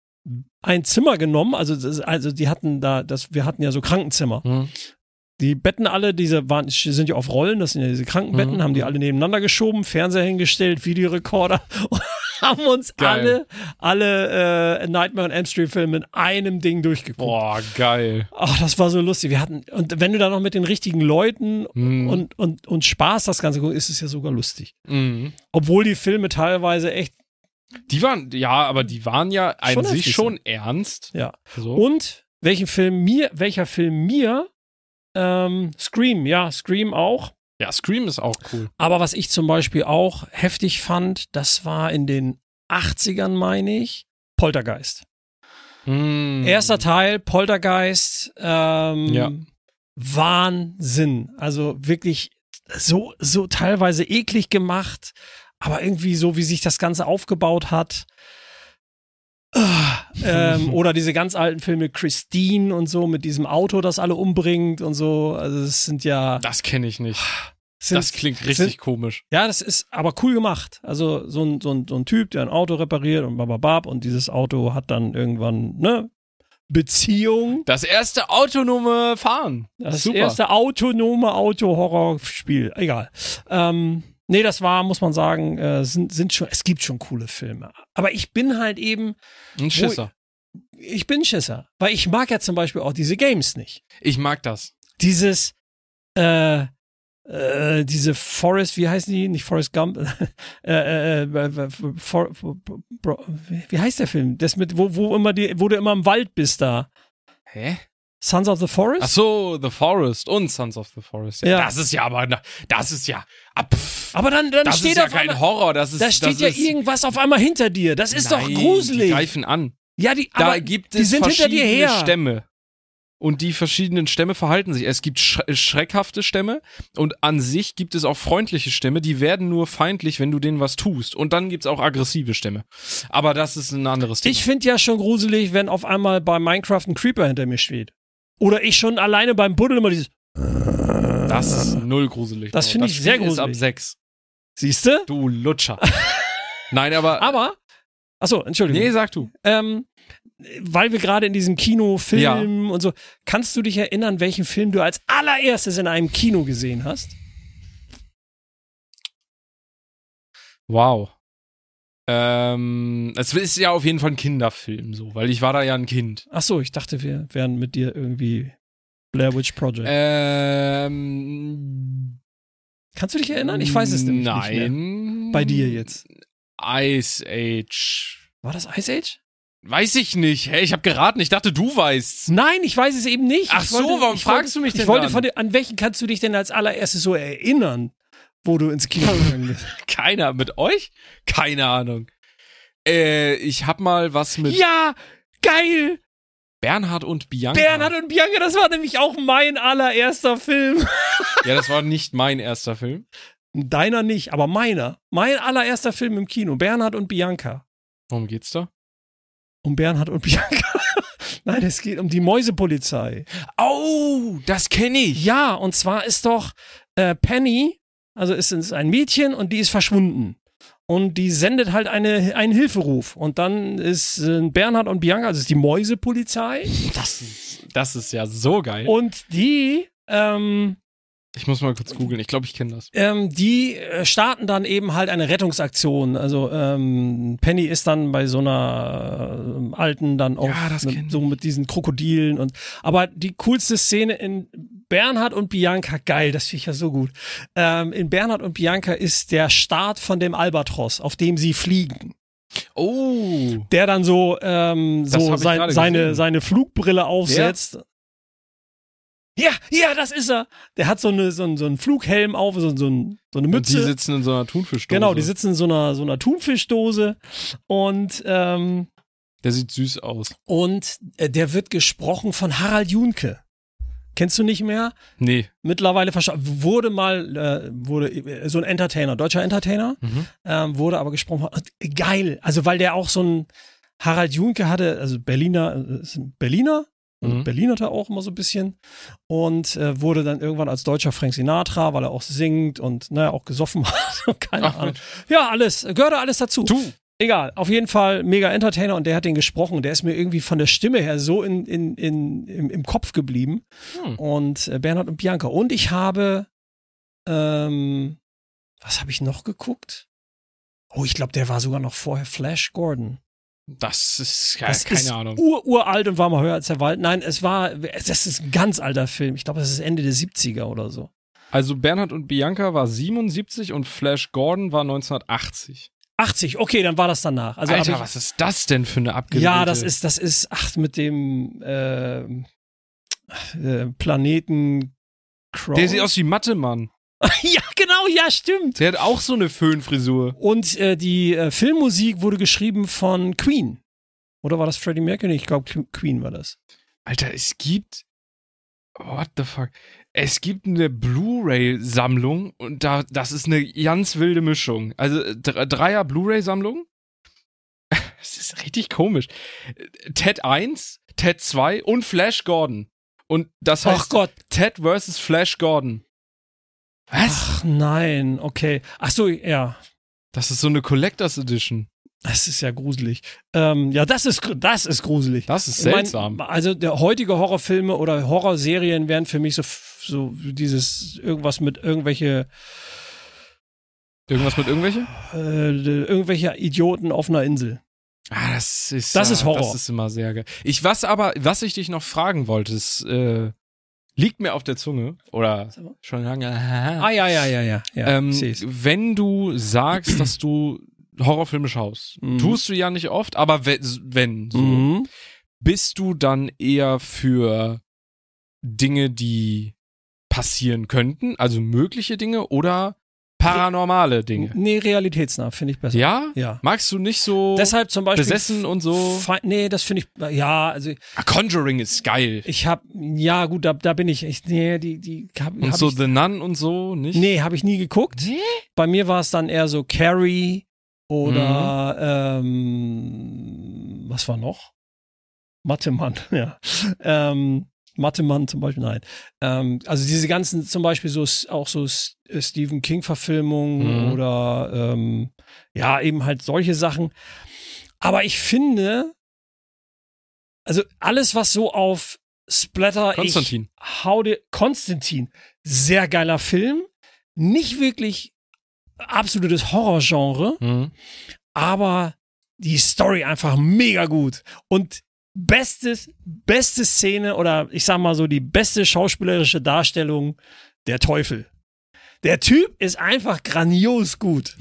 S2: ein Zimmer genommen, also das, also die hatten da, das, wir hatten ja so Krankenzimmer.
S1: Hm.
S2: Die Betten alle, diese waren, sind ja auf Rollen, das sind ja diese Krankenbetten,
S1: Mhm.
S2: haben die alle nebeneinander geschoben, Fernseher hingestellt, Videorekorder und haben uns
S1: Geil.
S2: alle, alle äh, Nightmare on Elm Street Filme in einem Ding durchgeguckt.
S1: Boah, geil.
S2: Ach, das war so lustig. Wir hatten, und wenn du da noch mit den richtigen Leuten
S1: Mhm.
S2: und, und, und Spaß das Ganze guckst, ist es ja sogar lustig.
S1: Mhm.
S2: Obwohl die Filme teilweise echt,
S1: Die waren, ja, aber die waren ja an
S2: Schon
S1: sich
S2: heftig
S1: schon ernst.
S2: ja.
S1: So.
S2: Und welchen Film mir, welcher Film mir, ähm, Scream, ja, Scream auch.
S1: Ja, Scream ist auch cool.
S2: Aber was ich zum Beispiel auch heftig fand, das war in den achtzigern, meine ich, Poltergeist.
S1: Hm.
S2: Erster Teil, Poltergeist, ähm,
S1: Ja.
S2: Wahnsinn. Also wirklich so, so teilweise eklig gemacht, aber irgendwie so, wie sich das Ganze aufgebaut hat. Ah, ähm, oder diese ganz alten Filme Christine und so mit diesem Auto, das alle umbringt und so. Also es sind ja.
S1: Das kenne ich nicht.
S2: Sind,
S1: Das klingt richtig
S2: sind,
S1: komisch.
S2: Ja, das ist aber cool gemacht. Also so ein, so ein, so ein Typ, der ein Auto repariert und bababab und dieses Auto hat dann irgendwann, ne, Beziehung.
S1: Das erste autonome Fahren.
S2: Das
S1: Super.
S2: erste autonome Auto-Horrorspiel. Egal. Ähm, nee, das war, muss man sagen, äh, sind, sind schon, es gibt schon coole Filme. Aber ich bin halt eben,
S1: Ein Schisser.
S2: ich bin Schisser. Weil ich mag ja zum Beispiel auch diese Games nicht.
S1: Ich mag das.
S2: Dieses, äh, äh, diese Forest, wie heißen die? Nicht Forrest Gump. äh, äh, for, for, bro, wie heißt der Film? Das mit, wo, wo immer die, wo du immer im Wald bist da.
S1: Hä?
S2: Sons of the Forest?
S1: Ach so, The Forest und Sons of the Forest. Ja.
S2: Ja.
S1: Das ist ja aber, das ist ja, ah, pff,
S2: Aber dann, dann
S1: das
S2: steht
S1: ist ja
S2: auf
S1: kein
S2: einmal,
S1: Horror, das ist,
S2: da steht
S1: das
S2: ja
S1: ist,
S2: irgendwas auf einmal hinter dir. Das ist
S1: Nein,
S2: doch gruselig.
S1: Die greifen an.
S2: Ja, die,
S1: Da
S2: aber
S1: gibt
S2: die
S1: es
S2: sind hinter dir
S1: verschiedene
S2: her.
S1: Stämme. Und die verschiedenen Stämme verhalten sich. Es gibt sch schreckhafte Stämme und an sich gibt es auch freundliche Stämme, die werden nur feindlich, wenn du denen was tust. Und dann gibt es auch aggressive Stämme. Aber das ist ein anderes Thema.
S2: Ich finde ja schon gruselig, wenn auf einmal bei Minecraft ein Creeper hinter mir steht. Oder ich schon alleine beim Buddeln immer dieses,
S1: das ist null gruselig.
S2: Das
S1: Bro.
S2: finde ich sehr
S1: Spiel ist ab
S2: gruselig.
S1: sechs.
S2: siehste?
S1: Du Lutscher. Nein, aber,
S2: Aber, achso, Entschuldigung.
S1: nee, sag du.
S2: Ähm, weil wir gerade in diesem Kinofilm und so, kannst du dich erinnern, welchen Film du als allererstes in einem Kino gesehen hast?
S1: Wow. Ähm, es ist ja auf jeden Fall ein Kinderfilm, so, weil ich war da ja ein Kind.
S2: Achso, ich dachte, wir wären mit dir irgendwie Blair Witch Project.
S1: Ähm,
S2: Kannst du dich erinnern? Ich weiß es nämlich nicht mehr.
S1: Nein.
S2: Bei dir jetzt.
S1: Ice Age.
S2: War das Ice Age?
S1: Weiß ich nicht. Hey, ich habe geraten. Ich dachte, du weißt.
S2: Nein, ich weiß es eben nicht.
S1: Ach
S2: Ich
S1: so,
S2: wollte-
S1: warum
S2: ich
S1: fragst
S2: wollte,
S1: du mich denn
S2: Ich wollte
S1: dann?
S2: von dir, an welchen kannst du dich denn als allererstes so erinnern, wo du ins Kino gegangen bist?
S1: Keiner. Mit euch? Keine Ahnung. Äh, ich hab mal was mit
S2: Ja, geil!
S1: Bernhard und Bianca.
S2: Bernhard und Bianca, das war nämlich auch mein allererster Film.
S1: Ja, das war nicht mein erster Film.
S2: Deiner nicht, aber meiner. Mein allererster Film im Kino. Bernhard und Bianca.
S1: Worum geht's da?
S2: Um Bernhard und Bianca. Nein, es geht um die Mäusepolizei.
S1: Oh, das kenne ich.
S2: Ja, und zwar ist doch äh, Penny also es ist ein Mädchen und die ist verschwunden. Und die sendet halt eine, einen Hilferuf. Und dann ist äh, Bernhard und Bianca, also ist die Mäusepolizei.
S1: Das ist, das ist ja so geil.
S2: Und die, ähm,
S1: Ich muss mal kurz googeln, ich glaube, ich kenne das.
S2: ähm, die äh, starten dann eben halt eine Rettungsaktion. Also ähm, Penny ist dann bei so einer äh, alten dann auch
S1: Ja, das kenn
S2: mit,
S1: ich.
S2: so mit diesen Krokodilen und aber die coolste Szene in Bernhard und Bianca, geil, das finde ich ja so gut. Ähm, in Bernhard und Bianca ist der Start von dem Albatros, auf dem sie fliegen.
S1: Oh.
S2: Der dann so, ähm,
S1: Das
S2: so
S1: hab ich
S2: sein,
S1: gerade
S2: seine,
S1: gesehen.
S2: seine Flugbrille aufsetzt. Ja, ja, das ist er. Der hat so eine so einen, so einen Flughelm auf, so, so, ein, so eine
S1: Und die
S2: Mütze.
S1: sitzen in so einer Thunfischdose.
S2: Genau, die sitzen in so einer so einer Thunfischdose und ähm,
S1: Der sieht süß aus.
S2: und äh, der wird gesprochen von Harald Junke. Kennst du nicht mehr?
S1: Nee.
S2: Mittlerweile verstorben. Wurde mal, äh, wurde äh, so ein Entertainer, deutscher Entertainer,
S1: Mhm.
S2: ähm, wurde aber gesprochen. Äh, geil. Also, weil der auch so ein Harald Junke hatte, also Berliner, äh, ist ein Berliner.
S1: Mhm.
S2: Berlin hat er auch immer so ein bisschen und äh, wurde dann irgendwann als deutscher Frank Sinatra, weil er auch singt und naja, auch gesoffen hat. Keine
S1: Ach,
S2: Ahnung.
S1: Mensch.
S2: Ja, alles, gehörte alles dazu.
S1: Du.
S2: Egal, auf jeden Fall mega Entertainer und der hat den gesprochen. Der ist mir irgendwie von der Stimme her so in, in, in, im, im Kopf geblieben.
S1: Hm.
S2: Und äh, Bernhard und Bianca. Und ich habe, ähm, was habe ich noch geguckt? Oh, ich glaube, der war sogar noch vorher Flash Gordon.
S1: Das ist ja,
S2: Das
S1: keine
S2: ist
S1: Ahnung.
S2: Ur, uralt und war mal höher als der Wald. Nein, es war, das ist ein ganz alter Film. Ich glaube, das ist Ende der siebziger oder so.
S1: Also Bernhard und Bianca war siebenundsiebzig und Flash Gordon war neunzehnhundertachtzig.
S2: achtzig, okay, dann war das danach. Also
S1: Alter,
S2: hab ich,
S1: was ist das denn für eine abgedrehte?
S2: ja, das ist, das ist, ach, mit dem äh, äh, Planeten Crow.
S1: Der sieht aus wie Mathe-Mann.
S2: Ja, genau, ja, stimmt.
S1: Der hat auch so eine Föhnfrisur.
S2: Und äh, die äh, Filmmusik wurde geschrieben von Queen. Oder war das Freddie Mercury? Ich glaube, Queen war das.
S1: Alter, es gibt. What the fuck? Es gibt eine Blu-ray-Sammlung und da, das ist eine ganz wilde Mischung. Also Dre- Dreier Blu-ray-Sammlung. Das ist richtig komisch. Ted eins, Ted zwei und Flash Gordon. Und das heißt
S2: Ach Gott.
S1: Ted versus Flash Gordon. Was?
S2: Ach nein, okay. Ach so, ja.
S1: Das ist so eine Collectors Edition.
S2: Das ist ja gruselig. Ähm, ja, das ist, gr- das ist gruselig.
S1: Das ist
S2: Ich mein,
S1: seltsam.
S2: also der heutige Horrorfilme oder Horrorserien wären für mich so, f- so dieses irgendwas mit irgendwelche
S1: Irgendwas mit irgendwelche?
S2: äh, irgendwelche Idioten auf einer Insel.
S1: Ah, das ist
S2: Das
S1: ja,
S2: ist Horror.
S1: Das ist immer sehr geil. Ich was aber, was ich dich noch fragen wollte, ist, äh, liegt mir auf der Zunge oder schon lange.
S2: Ah ja, ja, ja, ja. ja
S1: ähm,
S2: ich seh's.
S1: wenn du sagst, dass du Horrorfilme schaust,
S2: Mhm.
S1: tust du ja nicht oft, aber wenn, wenn so,
S2: Mhm.
S1: bist du dann eher für Dinge, die passieren könnten, also mögliche Dinge oder paranormale Dinge?
S2: Nee, realitätsnah, finde ich besser.
S1: Ja?
S2: Ja.
S1: Magst du nicht so
S2: Deshalb zum Beispiel.
S1: besessen und so?
S2: Fe- Nee, das finde ich, ja, also
S1: Ah, Conjuring ist geil.
S2: ich habe, ja gut, da, da bin ich, ich nee, die, die hab,
S1: Und
S2: hab
S1: so
S2: ich,
S1: The Nun und so, nicht?
S2: nee, habe ich nie geguckt. Bei mir war es dann eher so Carrie oder,
S1: Mhm.
S2: ähm, was war noch? Mathe-Mann, ja. Ähm, Mathe-Mann zum Beispiel, nein. Ähm, also diese ganzen, zum Beispiel so s- auch so S- äh, Stephen King-Verfilmungen
S1: Mhm.
S2: oder ähm, ja, eben halt solche Sachen. Aber ich finde, also alles, was so auf Splatter,
S1: Konstantin.
S2: ich hau dir, Konstantin, sehr geiler Film. Nicht wirklich absolutes Horrorgenre,
S1: Mhm.
S2: aber die Story einfach mega gut. Und bestes, beste Szene oder ich sag mal so die beste schauspielerische Darstellung, der Teufel. Der Typ ist einfach grandios gut.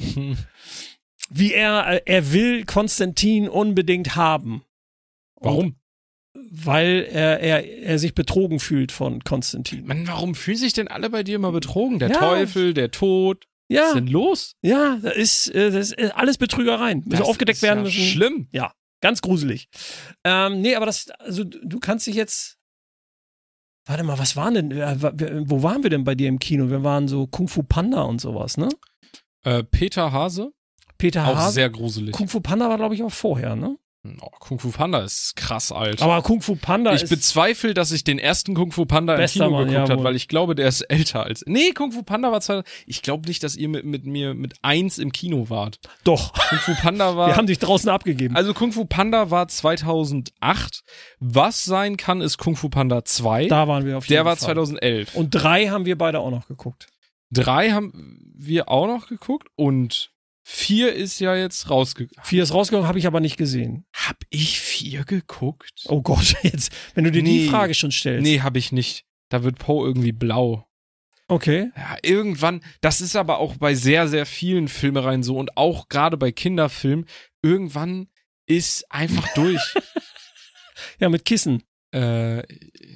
S2: Wie er, er will Konstantin unbedingt haben.
S1: Warum?
S2: Weil er, er, er sich betrogen fühlt von Konstantin.
S1: Mann, warum fühlen sich denn alle bei dir immer betrogen? Der
S2: Ja.
S1: Teufel, der Tod. Was
S2: Ja,
S1: ist denn los?
S2: ja, das ist, äh, das ist alles Betrügereien. Müssen
S1: Das
S2: aufgedeckt
S1: ist
S2: werden
S1: ja
S2: müssen.
S1: Schlimm.
S2: Ja, ganz gruselig. Ähm, nee, aber das, also du kannst dich jetzt. Warte mal, was waren denn, äh, wo waren wir denn bei dir im Kino? Wir waren so Kung Fu Panda und sowas, ne?
S1: Äh, Peter Hase,
S2: Peter
S1: auch
S2: Hase.
S1: sehr gruselig.
S2: Kung Fu Panda war, glaube ich, auch vorher, ne?
S1: Oh, Kung Fu Panda ist krass alt.
S2: Aber Kung Fu Panda
S1: ich
S2: ist...
S1: bezweifle, dass ich den ersten Kung Fu Panda im
S2: Bester
S1: Kino
S2: Mann,
S1: geguckt habe,
S2: jawohl.
S1: weil ich glaube, der ist älter als... Nee, Kung Fu Panda war zweitausend... Ich glaube nicht, dass ihr mit, mit mir mit eins im Kino wart.
S2: Doch.
S1: Kung Fu Panda war...
S2: Wir haben dich draußen abgegeben.
S1: Also Kung Fu Panda war zweitausendacht. Was sein kann, ist Kung Fu Panda zwei.
S2: Da waren wir auf jeden
S1: Der war
S2: Fall.
S1: zweitausendelf.
S2: Und drei haben wir beide auch noch geguckt.
S1: Drei haben wir auch noch geguckt und vier ist ja jetzt rausgekommen.
S2: Vier ist rausgegangen, habe ich aber nicht gesehen.
S1: Hab ich vier geguckt?
S2: Oh Gott, jetzt, wenn du dir die
S1: Nee.
S2: Frage schon stellst.
S1: Nee, hab ich nicht. Da wird Poe irgendwie blau.
S2: Okay.
S1: Ja, irgendwann, das ist aber auch bei sehr, sehr vielen Filmereien so und auch gerade bei Kinderfilmen, irgendwann ist einfach durch.
S2: Ja, mit Kissen.
S1: äh,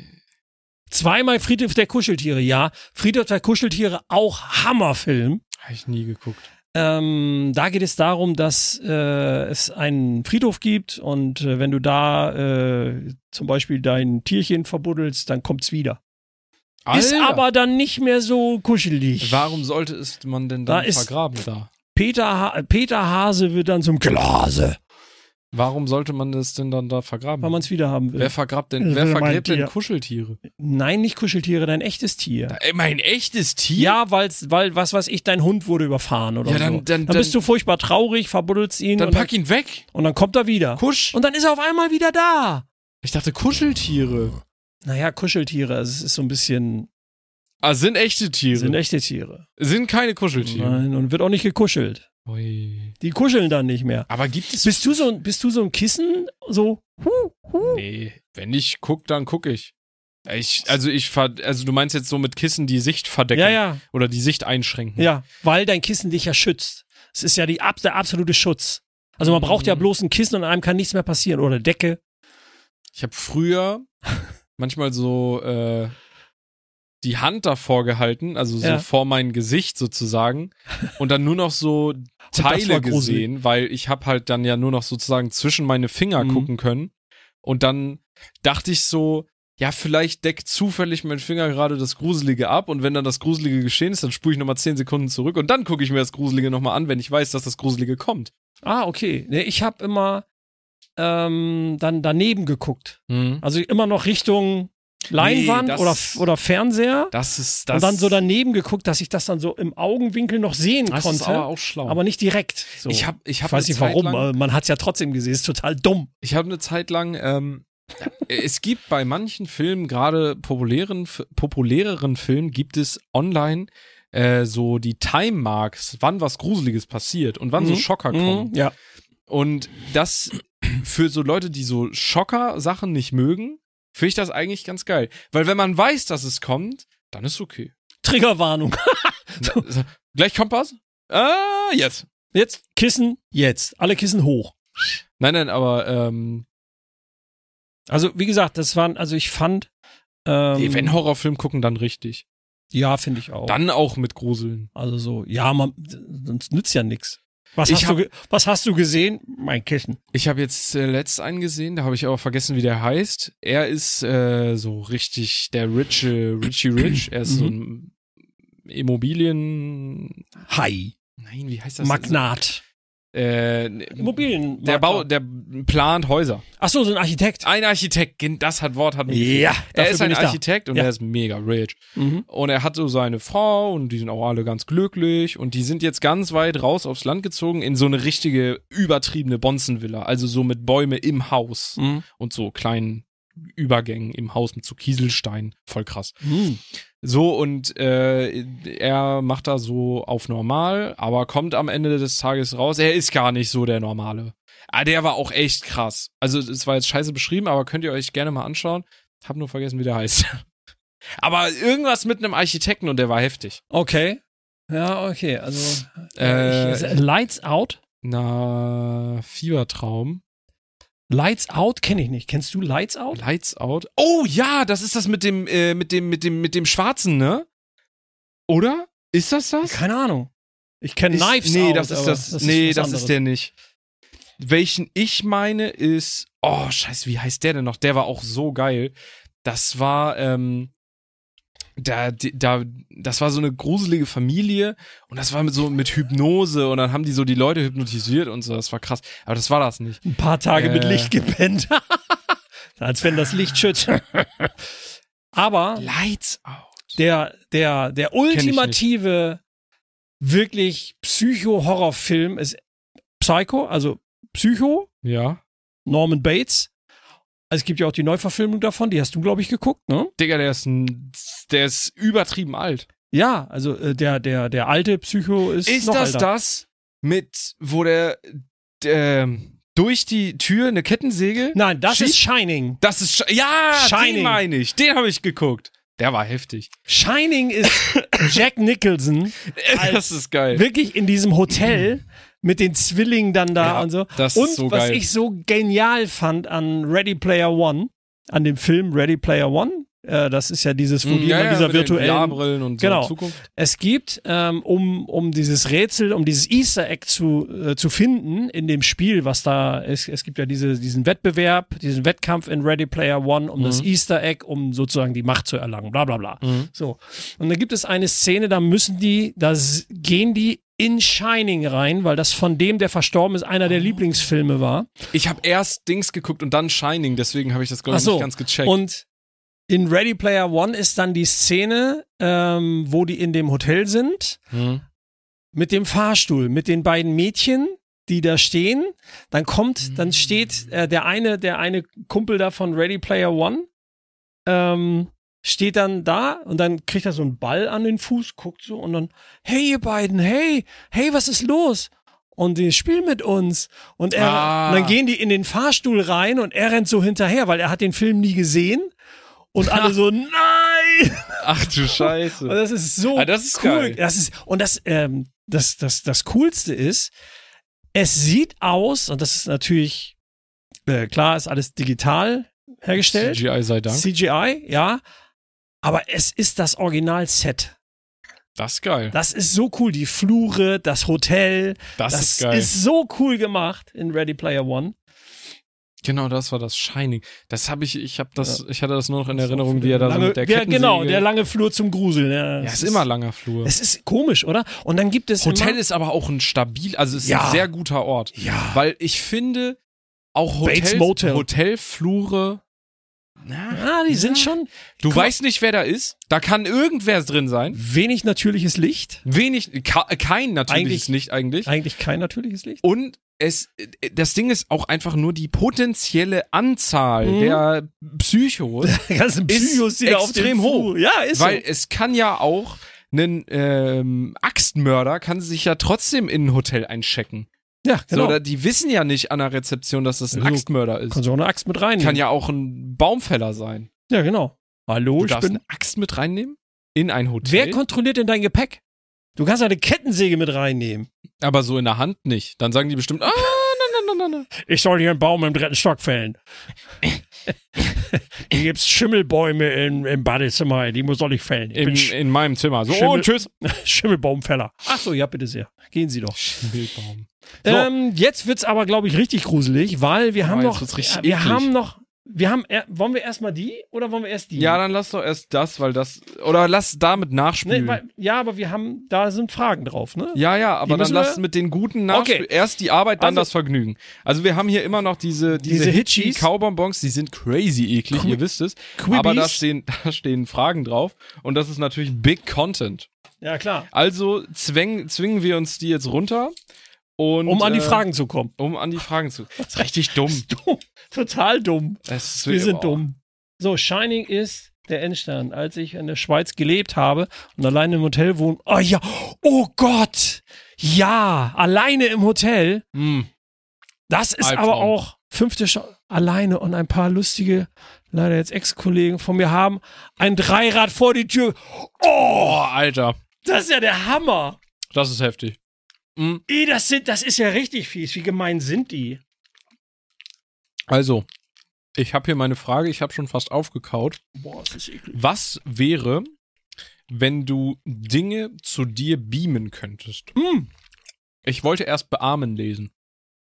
S2: Zweimal Friedhof der Kuscheltiere, ja. Friedhof der Kuscheltiere, auch Hammerfilm.
S1: hab ich nie geguckt.
S2: Ähm, da geht es darum, dass äh, es einen Friedhof gibt und äh, wenn du da äh, zum Beispiel dein Tierchen verbuddelst, dann kommt's wieder. Ist
S1: Alter,
S2: aber dann nicht mehr so kuschelig.
S1: warum sollte es man denn
S2: Da
S1: dann
S2: ist-
S1: vergraben da?
S2: Peter, ha Peter Hase wird dann zum Glase,
S1: Warum sollte man das denn dann da vergraben?
S2: weil man es wieder haben will.
S1: Wer vergrabt denn,
S2: Das
S1: wer
S2: will mein
S1: vergräbt denn
S2: Tier.
S1: Kuscheltiere?
S2: Nein, nicht Kuscheltiere, dein echtes Tier.
S1: Ey, mein echtes Tier?
S2: Ja, weil's, weil, was weiß ich, dein Hund wurde überfahren oder
S1: Ja,
S2: so.
S1: dann- dann-
S2: dann bist du furchtbar traurig, verbuddelst ihn
S1: Dann
S2: und,
S1: pack ihn weg.
S2: dann, und dann kommt er wieder.
S1: Kusch.
S2: Und dann ist er auf einmal wieder da.
S1: Ich dachte Kuscheltiere.
S2: Naja, Kuscheltiere, es ist so ein bisschen,
S1: Ah, sind echte Tiere.
S2: sind echte Tiere.
S1: Sind keine Kuscheltiere.
S2: Nein, und wird auch nicht gekuschelt.
S1: Ui.
S2: Die kuscheln dann nicht mehr.
S1: Aber gibt es...
S2: Bist du so, ein- bist du so ein Kissen, so, hu, hu.
S1: Nee, wenn ich guck, dann guck ich. Ich, also ich ver, also du meinst jetzt so mit Kissen die Sicht verdecken
S2: Ja, ja,
S1: oder die Sicht einschränken.
S2: ja, weil dein Kissen dich ja schützt. Es ist ja die, ab- der absolute Schutz. Also man braucht ja
S1: Mhm.
S2: bloß ein Kissen und einem kann nichts mehr passieren. Oder Decke.
S1: Ich habe früher manchmal so äh, die Hand davor gehalten, also so
S2: Ja.
S1: vor mein Gesicht sozusagen und dann nur noch so
S2: das
S1: Teile
S2: war gruselig.
S1: gesehen, weil ich habe halt dann ja nur noch sozusagen zwischen meine Finger
S2: Mhm.
S1: gucken können und dann dachte ich so, ja, vielleicht deckt zufällig mein Finger gerade das Gruselige ab und wenn dann das Gruselige geschehen ist, dann spule ich nochmal zehn Sekunden zurück und dann gucke ich mir das Gruselige nochmal an, wenn ich weiß, dass das Gruselige kommt.
S2: Ah, okay. Nee, ich habe immer ähm, dann daneben geguckt.
S1: Mhm.
S2: Also immer noch Richtung Leinwand
S1: das-
S2: oder, oder Fernseher.
S1: Das ist das.
S2: und dann so daneben geguckt, dass ich das dann so im Augenwinkel noch sehen
S1: das
S2: konnte.
S1: ist aber auch schlau.
S2: aber nicht direkt. So.
S1: ich habe ich
S2: ich
S1: hab
S2: weiß
S1: eine
S2: nicht
S1: Zeit
S2: warum,
S1: lang,
S2: aber man hat es ja trotzdem gesehen. Ist total dumm.
S1: Ich habe eine Zeit lang, ähm, es gibt bei manchen Filmen, gerade populären, f- populäreren Filmen, gibt es online äh, so die Time Marks, wann was Gruseliges passiert und wann so
S2: Mhm.
S1: Schocker kommen.
S2: Mhm, ja.
S1: Und das für so Leute, die so Schocker-Sachen nicht mögen, finde ich das eigentlich ganz geil. Weil wenn man weiß, dass es kommt, dann ist okay.
S2: Triggerwarnung.
S1: Na, so, gleich kommt was? Ah, jetzt.
S2: Jetzt Kissen, jetzt. Alle Kissen hoch.
S1: Nein, nein, aber ähm,
S2: Also, wie gesagt, das waren, also ich fand, ähm,
S1: wenn Horrorfilm gucken, dann richtig.
S2: ja, finde ich auch.
S1: Dann auch mit Gruseln.
S2: Also so, ja, man, sonst nützt ja nix. Was,
S1: Ich
S2: hast
S1: hab-
S2: du, ge- was hast du gesehen? Mein Kissen.
S1: Ich habe jetzt äh, letzt einen gesehen, da habe ich aber vergessen, wie der heißt. Er ist äh, so richtig der Riche, Richie Rich. Er ist so ein Immobilien...
S2: Hi.
S1: Nein, wie heißt das?
S2: Magnat.
S1: Äh,
S2: Immobilien.
S1: der Bau, der plant Häuser.
S2: Ach so, so ein Architekt.
S1: Ein Architekt, das hat Wort hat.
S2: Ja,
S1: Er
S2: dafür
S1: ist
S2: bin
S1: ein
S2: ich da.
S1: Architekt und
S2: Ja.
S1: er ist mega rich.
S2: Mhm.
S1: Und er hat so seine Frau und die sind auch alle ganz glücklich und die sind jetzt ganz weit raus aufs Land gezogen in so eine richtige übertriebene Bonzenvilla, also so mit Bäume im Haus
S2: Mhm.
S1: und so kleinen Übergängen im Haus mit so Kieselstein, voll krass.
S2: Mhm.
S1: So und äh, er macht da so auf normal, aber kommt am Ende des Tages raus, er ist gar nicht so der Normale. Ah, der war auch echt krass. Also es war jetzt scheiße beschrieben, aber könnt ihr euch gerne mal anschauen. Hab nur vergessen, wie der heißt. Aber irgendwas mit einem Architekten und der war heftig.
S2: Okay. Ja, okay. Also
S1: Äh,
S2: ich, Lights Out.
S1: Na, Fiebertraum.
S2: Lights Out kenne ich nicht. Kennst du Lights Out?
S1: Lights Out. Oh ja, das ist das mit dem, äh, mit dem, mit dem, mit dem Schwarzen, ne? Oder? Ist das das?
S2: Keine Ahnung. Ich kenne
S1: Ist-
S2: Knives
S1: nee,
S2: Out.
S1: das ist
S2: aber
S1: das. nee,
S2: was
S1: das
S2: anderes.
S1: ist der nicht. Welchen ich meine ist, oh scheiße, wie heißt der denn noch? Der war auch so geil. Das war, ähm, da, da, das war so eine gruselige Familie und das war mit so mit Hypnose und dann haben die so die Leute hypnotisiert und so, das war krass. Aber das war das nicht.
S2: Ein paar Tage
S1: Äh.
S2: mit Licht gepennt. Als wenn das Licht schützt. Aber
S1: Lights out.
S2: der, der, der ultimative, wirklich Psycho-Horrorfilm ist Psycho, also Psycho,
S1: Ja.
S2: Norman Bates. Also es gibt ja auch die Neuverfilmung davon, die hast du, glaube ich, geguckt, ne?
S1: Digga, der ist ein, der ist übertrieben alt.
S2: Ja, also äh, der, der, der alte Psycho ist,
S1: Ist
S2: noch
S1: das
S2: älter.
S1: das mit, wo der, der durch die Tür eine Kettensäge?
S2: Nein, das
S1: schießt?
S2: ist Shining.
S1: Das ist, Sch- ja,
S2: Shining.
S1: den meine ich. Den habe ich geguckt. Der war heftig.
S2: Shining ist Jack Nicholson
S1: Das ist geil.
S2: wirklich in diesem Hotel mit den Zwillingen dann da
S1: Ja,
S2: und so.
S1: das
S2: und
S1: ist so
S2: was
S1: geil.
S2: ich so genial fand an Ready Player One, an dem Film Ready Player One, äh, das ist ja dieses, wo die
S1: ja,
S2: immer
S1: ja,
S2: dieser
S1: mit den V
S2: virtuellen
S1: R-Brillen und
S2: Genau.
S1: so in Zukunft.
S2: Es gibt, ähm, um, um dieses Rätsel, um dieses Easter Egg zu, äh, zu finden in dem Spiel, was da ist, es gibt ja diese, diesen Wettbewerb, diesen Wettkampf in Ready Player One um
S1: Mhm.
S2: das Easter Egg, um sozusagen die Macht zu erlangen, bla bla bla.
S1: Mhm.
S2: So. Und da gibt es eine Szene, da müssen die, da s- gehen die in Shining rein, weil das von dem, der verstorben ist, einer der Lieblingsfilme war.
S1: Ich habe erst Dings geguckt und dann Shining, deswegen habe ich das, glaube
S2: Ach
S1: ich,
S2: so.
S1: nicht ganz gecheckt.
S2: Und in Ready Player One ist dann die Szene, ähm, wo die in dem Hotel sind,
S1: Mhm.
S2: mit dem Fahrstuhl, mit den beiden Mädchen, die da stehen. Dann kommt, dann steht äh, der eine, der eine Kumpel da von Ready Player One, ähm, steht dann da und dann kriegt er so einen Ball an den Fuß, guckt so und dann, hey ihr beiden, hey, hey, was ist los? Und die spielen mit uns. Und er,
S1: Ah.
S2: und dann gehen die in den Fahrstuhl rein und er rennt so hinterher, weil er hat den Film nie gesehen. Und alle so, nein!
S1: Ach du
S2: Und
S1: Scheiße.
S2: das ist so
S1: Ah, das ist
S2: cool.
S1: geil.
S2: Das ist, und das, ähm, das, das, das Coolste ist, es sieht aus, und das ist natürlich, äh, klar, ist alles digital hergestellt.
S1: C G I sei Dank.
S2: C G I, ja. Aber es ist das Original-Set.
S1: Das ist geil.
S2: Das ist so cool. Die Flure, das Hotel.
S1: Das,
S2: Das
S1: ist geil.
S2: ist so cool gemacht in Ready Player One.
S1: Genau, das war das Shining. Das habe ich, ich habe das,
S2: Ja.
S1: ich hatte das nur noch in Erinnerung, wie er da so
S2: lange,
S1: mit der
S2: ja,
S1: Kettensäge.
S2: genau, der lange Flur zum Gruseln. Ja,
S1: Ja,
S2: es
S1: ist immer langer Flur.
S2: Es ist komisch, oder? Und dann gibt es
S1: Hotel
S2: immer,
S1: ist aber auch ein stabil, also es ist
S2: Ja.
S1: ein sehr guter Ort.
S2: ja,
S1: Weil ich finde, auch
S2: Bates
S1: Hotels,
S2: Motel.
S1: Hotelflure, na,
S2: ah, die sind
S1: Ja.
S2: schon
S1: du
S2: Guck mal.
S1: weißt nicht, wer da ist. Da kann irgendwer drin sein.
S2: wenig natürliches Licht.
S1: Wenig, ka, kein natürliches
S2: Eigentlich-
S1: Licht eigentlich.
S2: Eigentlich kein natürliches Licht.
S1: Und es, das Ding ist auch einfach nur die potenzielle Anzahl
S2: Mhm.
S1: der Psychos,
S2: Die ganzen
S1: Ist
S2: Psychos, die da auf
S1: extrem
S2: dem
S1: hoch.
S2: Flur- Ja, ist
S1: weil
S2: so.
S1: es kann ja auch ein ähm, Axtmörder kann sich ja trotzdem in ein Hotel einchecken.
S2: Ja, genau.
S1: So, da, die wissen ja nicht an der Rezeption, dass das ein
S2: Also,
S1: Axtmörder ist.
S2: Kannst du auch eine Axt mit reinnehmen.
S1: Kann ja auch ein Baumfäller sein.
S2: Ja, genau. Hallo,
S1: Du
S2: ich
S1: darfst
S2: bin.
S1: eine Axt mit reinnehmen? In ein Hotel?
S2: Wer kontrolliert denn dein Gepäck? Du kannst eine Kettensäge mit reinnehmen.
S1: Aber so in der Hand nicht. Dann sagen die bestimmt, ah, na, na, na, na, na.
S2: Ich soll hier einen Baum im dritten Stock fällen. Hier gibt's Schimmelbäume im, im Badezimmer, die muss soll ich fällen. Ich
S1: In,
S2: bin Sch
S1: in meinem Zimmer. So,
S2: Schimmel-
S1: oh, tschüss.
S2: Schimmelbaumfäller. Ach so, ja, bitte sehr. Gehen Sie doch.
S1: Schimmelbaum. So.
S2: Ähm, jetzt wird's aber, glaube ich, richtig gruselig, weil wir haben
S1: jetzt
S2: noch,
S1: wird's richtig
S2: ja, wir
S1: eklig.
S2: haben noch, wir haben, er, wollen wir erstmal die oder wollen wir erst die?
S1: Ja, dann lass doch erst das, weil das, oder lass damit nachspielen.
S2: Nee, weil, ja, aber wir haben, da sind Fragen drauf, ne?
S1: Ja, ja, aber
S2: Die
S1: dann
S2: müssen
S1: lass
S2: wir-
S1: mit den guten nachspielen.
S2: Okay.
S1: Erst die Arbeit, dann
S2: Also-
S1: das Vergnügen. Also wir haben hier immer noch diese, diese,
S2: Diese
S1: Hitchis,
S2: Hitchis.
S1: Kaubonbons, die sind crazy eklig,
S2: Qui-
S1: ihr wisst es.
S2: Quibbies.
S1: Aber da stehen, da stehen Fragen drauf und das ist natürlich Big Content.
S2: Ja, klar.
S1: Also zwäng, zwingen wir uns die jetzt runter. Und,
S2: Um an die
S1: äh,
S2: Fragen zu kommen.
S1: Um an die Fragen zu. Das ist richtig dumm.
S2: Dumm. Total dumm.
S1: Das ist
S2: Wir sind
S1: oh.
S2: dumm. So, Shining ist der Endstern. Als ich in der Schweiz gelebt habe und alleine im Hotel wohne. Oh ja, oh Gott. Ja, alleine im Hotel.
S1: Mm.
S2: Das ist
S1: Albtraum.
S2: aber auch fünfte Show. Alleine und ein paar lustige, leider jetzt Ex-Kollegen von mir haben ein Dreirad vor die Tür.
S1: Oh, Alter.
S2: Das ist ja der Hammer.
S1: Das ist heftig. Mm.
S2: Ey, das, sind, das ist ja richtig fies. Wie gemein sind die?
S1: Also, ich habe hier meine Frage, ich habe schon fast aufgekaut.
S2: Boah, das ist eklig.
S1: Was wäre, wenn du Dinge zu dir beamen könntest?
S2: Mm.
S1: Ich wollte erst beamen lesen.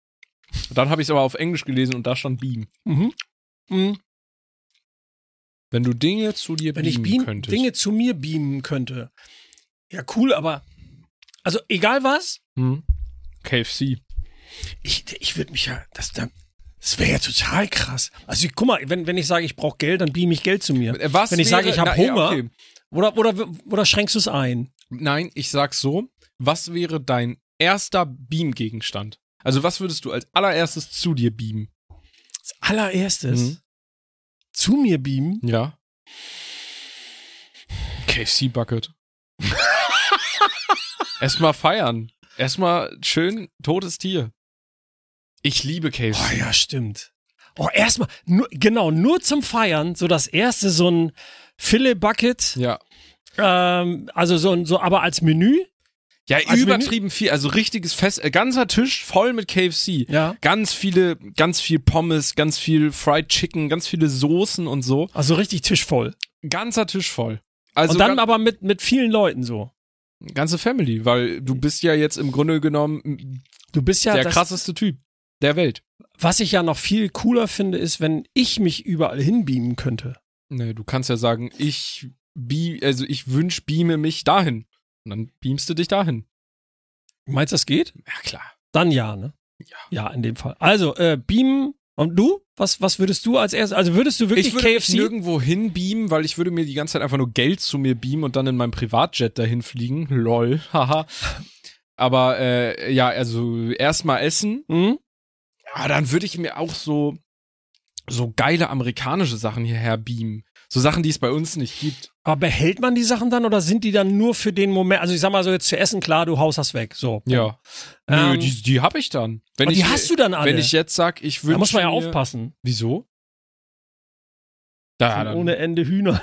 S1: Dann habe ich es aber auf Englisch gelesen und da stand beam.
S2: Mhm. Mhm.
S1: Wenn du Dinge zu dir
S2: Wenn
S1: beamen
S2: ich beam,
S1: könntest.
S2: Dinge zu mir beamen könnte. Ja, cool, aber also egal was,
S1: Hm. K F C.
S2: ich, ich würde mich ja, das, das wäre ja total krass. Also guck mal, wenn, wenn ich sage, ich brauche Geld, dann beame ich Geld zu mir.
S1: Was
S2: wenn ich sage, ich habe
S1: na, ja,
S2: Hunger,
S1: okay.
S2: oder, oder, oder schränkst du es ein?
S1: Nein, ich sag's so. Was wäre dein erster Beam-Gegenstand? Also was würdest du als allererstes zu dir beamen?
S2: Das allererstes
S1: Mhm.
S2: zu mir beamen?
S1: Ja. K F C-Bucket. Erstmal feiern. Erstmal schön totes Tier. Ich liebe K F C.
S2: Oh ja, stimmt. Oh, erstmal, nur, genau, nur zum Feiern, so das erste, so ein Filet-Bucket,
S1: Ja.
S2: ähm, also so ein, so, aber als Menü.
S1: Ja,
S2: Als
S1: übertrieben viel. Also richtiges Fest, äh, ganzer Tisch voll mit K F C.
S2: Ja.
S1: Ganz viele, ganz viel Pommes, ganz viel Fried Chicken, ganz viele Soßen und so.
S2: Also richtig tischvoll.
S1: Ganzer Tisch voll. Also
S2: Und dann
S1: gan-
S2: aber mit, mit vielen Leuten so.
S1: ganze Family, weil du bist ja jetzt im Grunde genommen
S2: Du bist ja,
S1: der
S2: das,
S1: krasseste Typ der Welt.
S2: was ich ja noch viel cooler finde, ist, wenn ich mich überall hinbeamen könnte.
S1: Nee, du kannst ja sagen, ich beam, also ich wünsch, beame mich dahin. Und dann beamst du dich dahin.
S2: Meinst du, das geht?
S1: Ja, klar.
S2: Dann ja, ne?
S1: Ja.
S2: Ja, in dem Fall. Also, äh, beamen. Und du? Was, was würdest du als erstes? Also würdest du wirklich
S1: Ich würde
S2: K
S1: mich
S2: F C?
S1: nirgendwo hin beamen, weil ich würde mir die ganze Zeit einfach nur Geld zu mir beamen und dann in meinem Privatjet dahin fliegen. Lol, haha. Aber äh, ja, also erstmal essen.
S2: Hm?
S1: Ja, dann würde ich mir auch so so geile amerikanische Sachen hierher beamen. So Sachen, die es bei uns nicht gibt.
S2: Aber behält man die Sachen dann oder sind die dann nur für den Moment? Also ich sag mal so jetzt zu essen, klar, du haust das weg. So.
S1: Ja.
S2: Ähm,
S1: Nö, die, die habe ich dann. Wenn
S2: Und
S1: ich,
S2: die hast du dann alle?
S1: Wenn ich jetzt sag, ich wünsche
S2: Da muss man ja
S1: mir,
S2: aufpassen.
S1: Wieso? Da,
S2: Sind
S1: dann,
S2: ohne Ende Hühner.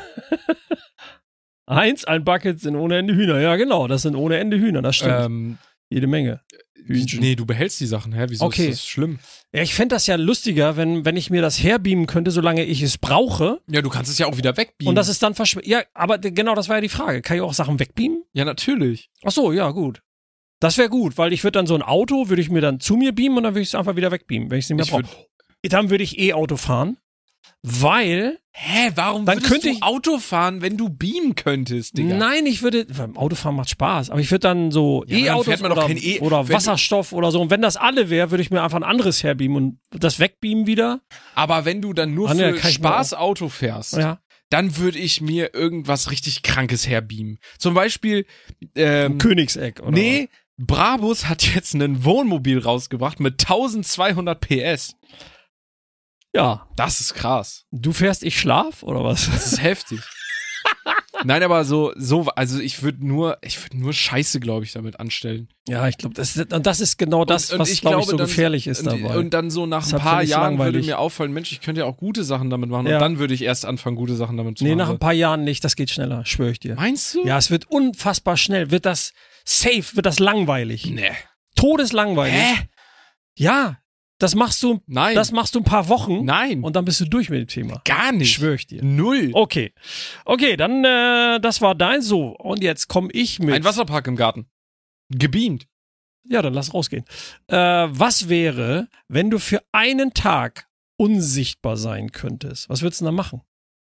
S2: Eins, ein Bucket sind ohne Ende Hühner. Ja, genau, das sind ohne Ende Hühner, das stimmt.
S1: ähm,
S2: Jede Menge. Hühnchen.
S1: nee, du behältst die Sachen, hä? Wieso
S2: Okay.
S1: ist das schlimm?
S2: Ja, ich fände das ja lustiger, wenn, wenn ich mir das herbeamen könnte, solange ich es brauche.
S1: Ja, du kannst es ja auch wieder wegbeamen.
S2: Und das ist dann verschwindet. Ja, aber d- genau, das war ja die Frage. Kann ich auch Sachen wegbeamen?
S1: Ja, natürlich.
S2: Ach so, ja, gut. Das wäre gut, weil ich würde dann so ein Auto, würde ich mir dann zu mir beamen und dann würde ich es einfach wieder wegbeamen, wenn ich es nicht mehr
S1: Ich
S2: brauche. Dann würde ich E-Auto fahren, weil,
S1: Hä, warum
S2: Dann
S1: würdest
S2: könnte
S1: du
S2: ich-
S1: Auto fahren, wenn du beamen könntest, Digga?
S2: nein, ich würde, beim Autofahren macht Spaß, aber ich würde dann so
S1: Ja, aber dann
S2: E-Autos
S1: fährt man doch
S2: oder,
S1: kein E-
S2: oder
S1: wenn du-
S2: Wasserstoff oder so. Und wenn das alle wäre, würde ich mir einfach ein anderes herbeamen und das wegbeamen wieder.
S1: Aber wenn du dann nur
S2: Ah, ne,
S1: für
S2: kann ich mir
S1: Spaß Auto fährst,
S2: Ja.
S1: dann würde ich mir irgendwas richtig Krankes herbeamen. Zum Beispiel, ähm,
S2: Königseck, oder?
S1: nee, Brabus hat jetzt ein Wohnmobil rausgebracht mit eintausendzweihundert P S.
S2: Ja.
S1: Das ist krass.
S2: Du fährst, ich schlaf, oder was?
S1: Das ist heftig. Nein, aber so, so, also ich würde nur, ich würde nur Scheiße, glaube ich, damit anstellen.
S2: Ja, ich glaube, das, und das ist genau das,
S1: Und- und
S2: was,
S1: ich
S2: glaube ich, so
S1: glaube, dann-
S2: gefährlich ist
S1: und,
S2: dabei.
S1: und dann so nach
S2: Ist
S1: ein
S2: halt
S1: paar
S2: völlig
S1: Jahren würde
S2: langweilig.
S1: mir auffallen, Mensch, ich könnte ja auch gute Sachen damit machen.
S2: Ja.
S1: Und dann würde ich erst anfangen, gute Sachen damit zu
S2: nee, nach
S1: machen.
S2: ein paar Jahren nicht, das geht schneller, schwöre ich dir.
S1: Meinst du?
S2: Ja, es wird unfassbar schnell, wird das safe, wird das langweilig.
S1: Nee.
S2: Todeslangweilig.
S1: Hä?
S2: Ja, das machst du,
S1: Nein.
S2: das machst du ein paar Wochen
S1: Nein.
S2: und dann bist du durch mit dem Thema.
S1: gar nicht.
S2: Schwöre ich dir.
S1: Null.
S2: Okay. Okay, dann, äh, das war dein so. Und jetzt komme ich mit.
S1: Ein Wasserpark im Garten. Gebeamt.
S2: Ja, dann lass rausgehen. Äh, was wäre, wenn du für einen Tag unsichtbar sein könntest? Was würdest du denn da machen?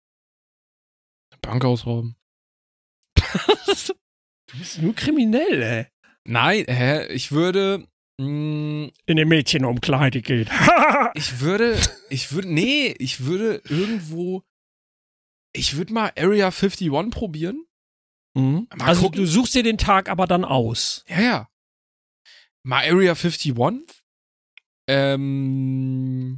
S1: Bank ausrauben.
S2: Du bist nur kriminell, ey.
S1: Nein, hä? Ich würde. Mh,
S2: In den Mädchenumkleide geht.
S1: ich würde. Ich würde. Nee, ich würde irgendwo. Ich würde mal Area einundfünfzig probieren.
S2: mhm.
S1: Mal
S2: Also
S1: gucken.
S2: du suchst dir den Tag aber dann aus.
S1: Ja, ja. Mal Area einundfünfzig. Ähm.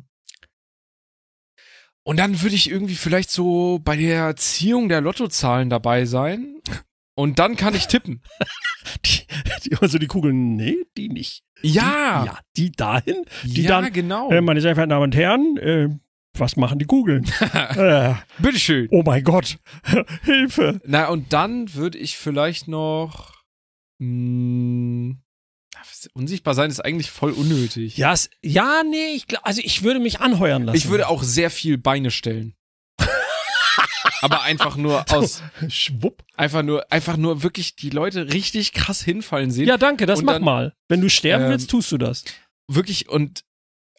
S1: Und dann würde ich irgendwie vielleicht so bei der Ziehung der Lottozahlen dabei sein. Und dann kann ich tippen.
S2: Die, die, also die Kugeln, nee, die nicht.
S1: Ja.
S2: Die, ja, die dahin. Die
S1: ja,
S2: dann,
S1: genau.
S2: Äh, meine sehr verehrten Damen und Herren, äh, was machen die Kugeln? äh,
S1: Bitteschön.
S2: oh mein Gott, Hilfe.
S1: Na, und dann würde ich vielleicht noch. Mh, unsichtbar sein ist eigentlich voll unnötig.
S2: Ja, es, ja, nee, ich glaub, also ich würde mich anheuern lassen.
S1: Ich würde auch sehr viel Beine stellen. Aber einfach nur aus.
S2: Schwupp.
S1: Einfach nur, einfach nur wirklich die Leute richtig krass hinfallen sehen.
S2: Ja, danke, das
S1: Und
S2: mach
S1: dann,
S2: mal. Wenn du sterben
S1: ähm,
S2: willst, tust du das.
S1: Wirklich und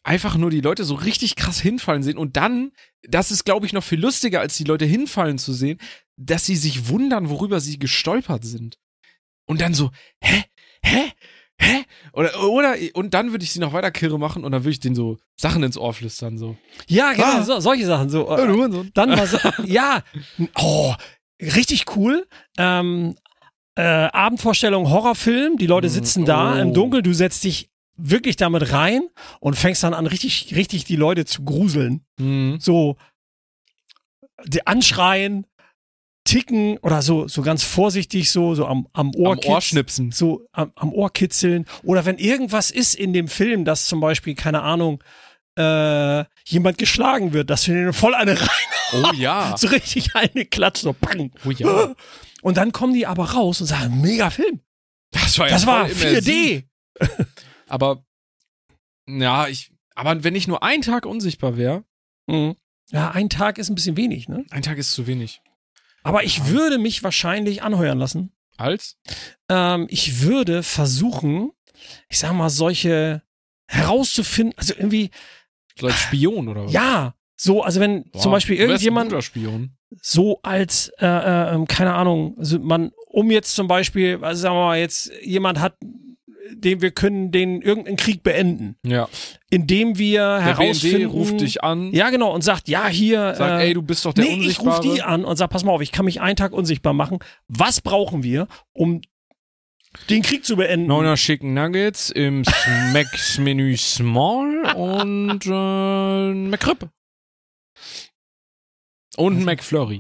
S1: einfach nur die Leute so richtig krass hinfallen sehen und dann, das ist glaube ich noch viel lustiger, als die Leute hinfallen zu sehen, dass sie sich wundern, worüber sie gestolpert sind. Und dann so, hä? Hä? Hä? Oder, oder, und dann würde ich sie noch weiter kirre machen und dann würde ich denen so Sachen ins Ohr flüstern, so.
S2: Ja, genau,
S1: Ah.
S2: so, solche Sachen. So,
S1: Ja, du Hurensohn.
S2: dann mal so, ja, oh, richtig cool. Ähm, äh, Abendvorstellung, Horrorfilm, die Leute sitzen da
S1: Oh.
S2: im Dunkeln, du setzt dich wirklich damit rein und fängst dann an, richtig, richtig die Leute zu gruseln.
S1: Mhm.
S2: So, die anschreien, ticken oder so, so ganz vorsichtig so, so am, am Ohr,
S1: Am Ohr schnipsen.
S2: so am, am Ohr kitzeln. Oder wenn irgendwas ist in dem Film, dass zum Beispiel, keine Ahnung, äh, jemand geschlagen wird, dass wir den voll eine rein,
S1: Oh ja.
S2: so richtig eine Klatsch, so bang.
S1: Oh ja.
S2: Und dann kommen die aber raus und sagen, mega Film.
S1: Das war ja
S2: Das
S1: voll
S2: war vier
S1: immersiv.
S2: D.
S1: Aber, ja, ich, aber wenn ich nur einen Tag unsichtbar wäre,
S2: Mhm. Ja, ein Tag ist ein bisschen wenig, ne?
S1: ein Tag ist zu wenig.
S2: Aber ich würde mich wahrscheinlich anheuern lassen.
S1: Als?
S2: Ähm, ich würde versuchen, ich sag mal, solche herauszufinden, also irgendwie,
S1: So als Spion oder was?
S2: ja, so, also wenn
S1: Boah,
S2: zum Beispiel
S1: du wärst
S2: irgendjemand
S1: ein guter Spion.
S2: so als, äh, äh, ähm, keine Ahnung, also man, um jetzt zum Beispiel, also sagen wir mal, jetzt jemand hat, den wir können den irgendeinen Krieg beenden,
S1: Ja.
S2: indem wir
S1: Der
S2: herausfinden,
S1: B N D ruft dich an,
S2: ja genau, und sagt, ja hier,
S1: sagt,
S2: äh,
S1: ey, du bist doch der
S2: nee, ich rufe
S1: Unsichtbare.
S2: die an und sag, pass mal auf, ich kann mich einen Tag unsichtbar machen. Was brauchen wir, um den Krieg zu beenden?
S1: Neuner Chicken Nuggets im Smacks-Menü Small und äh, ein McRib. Und ein McFlurry.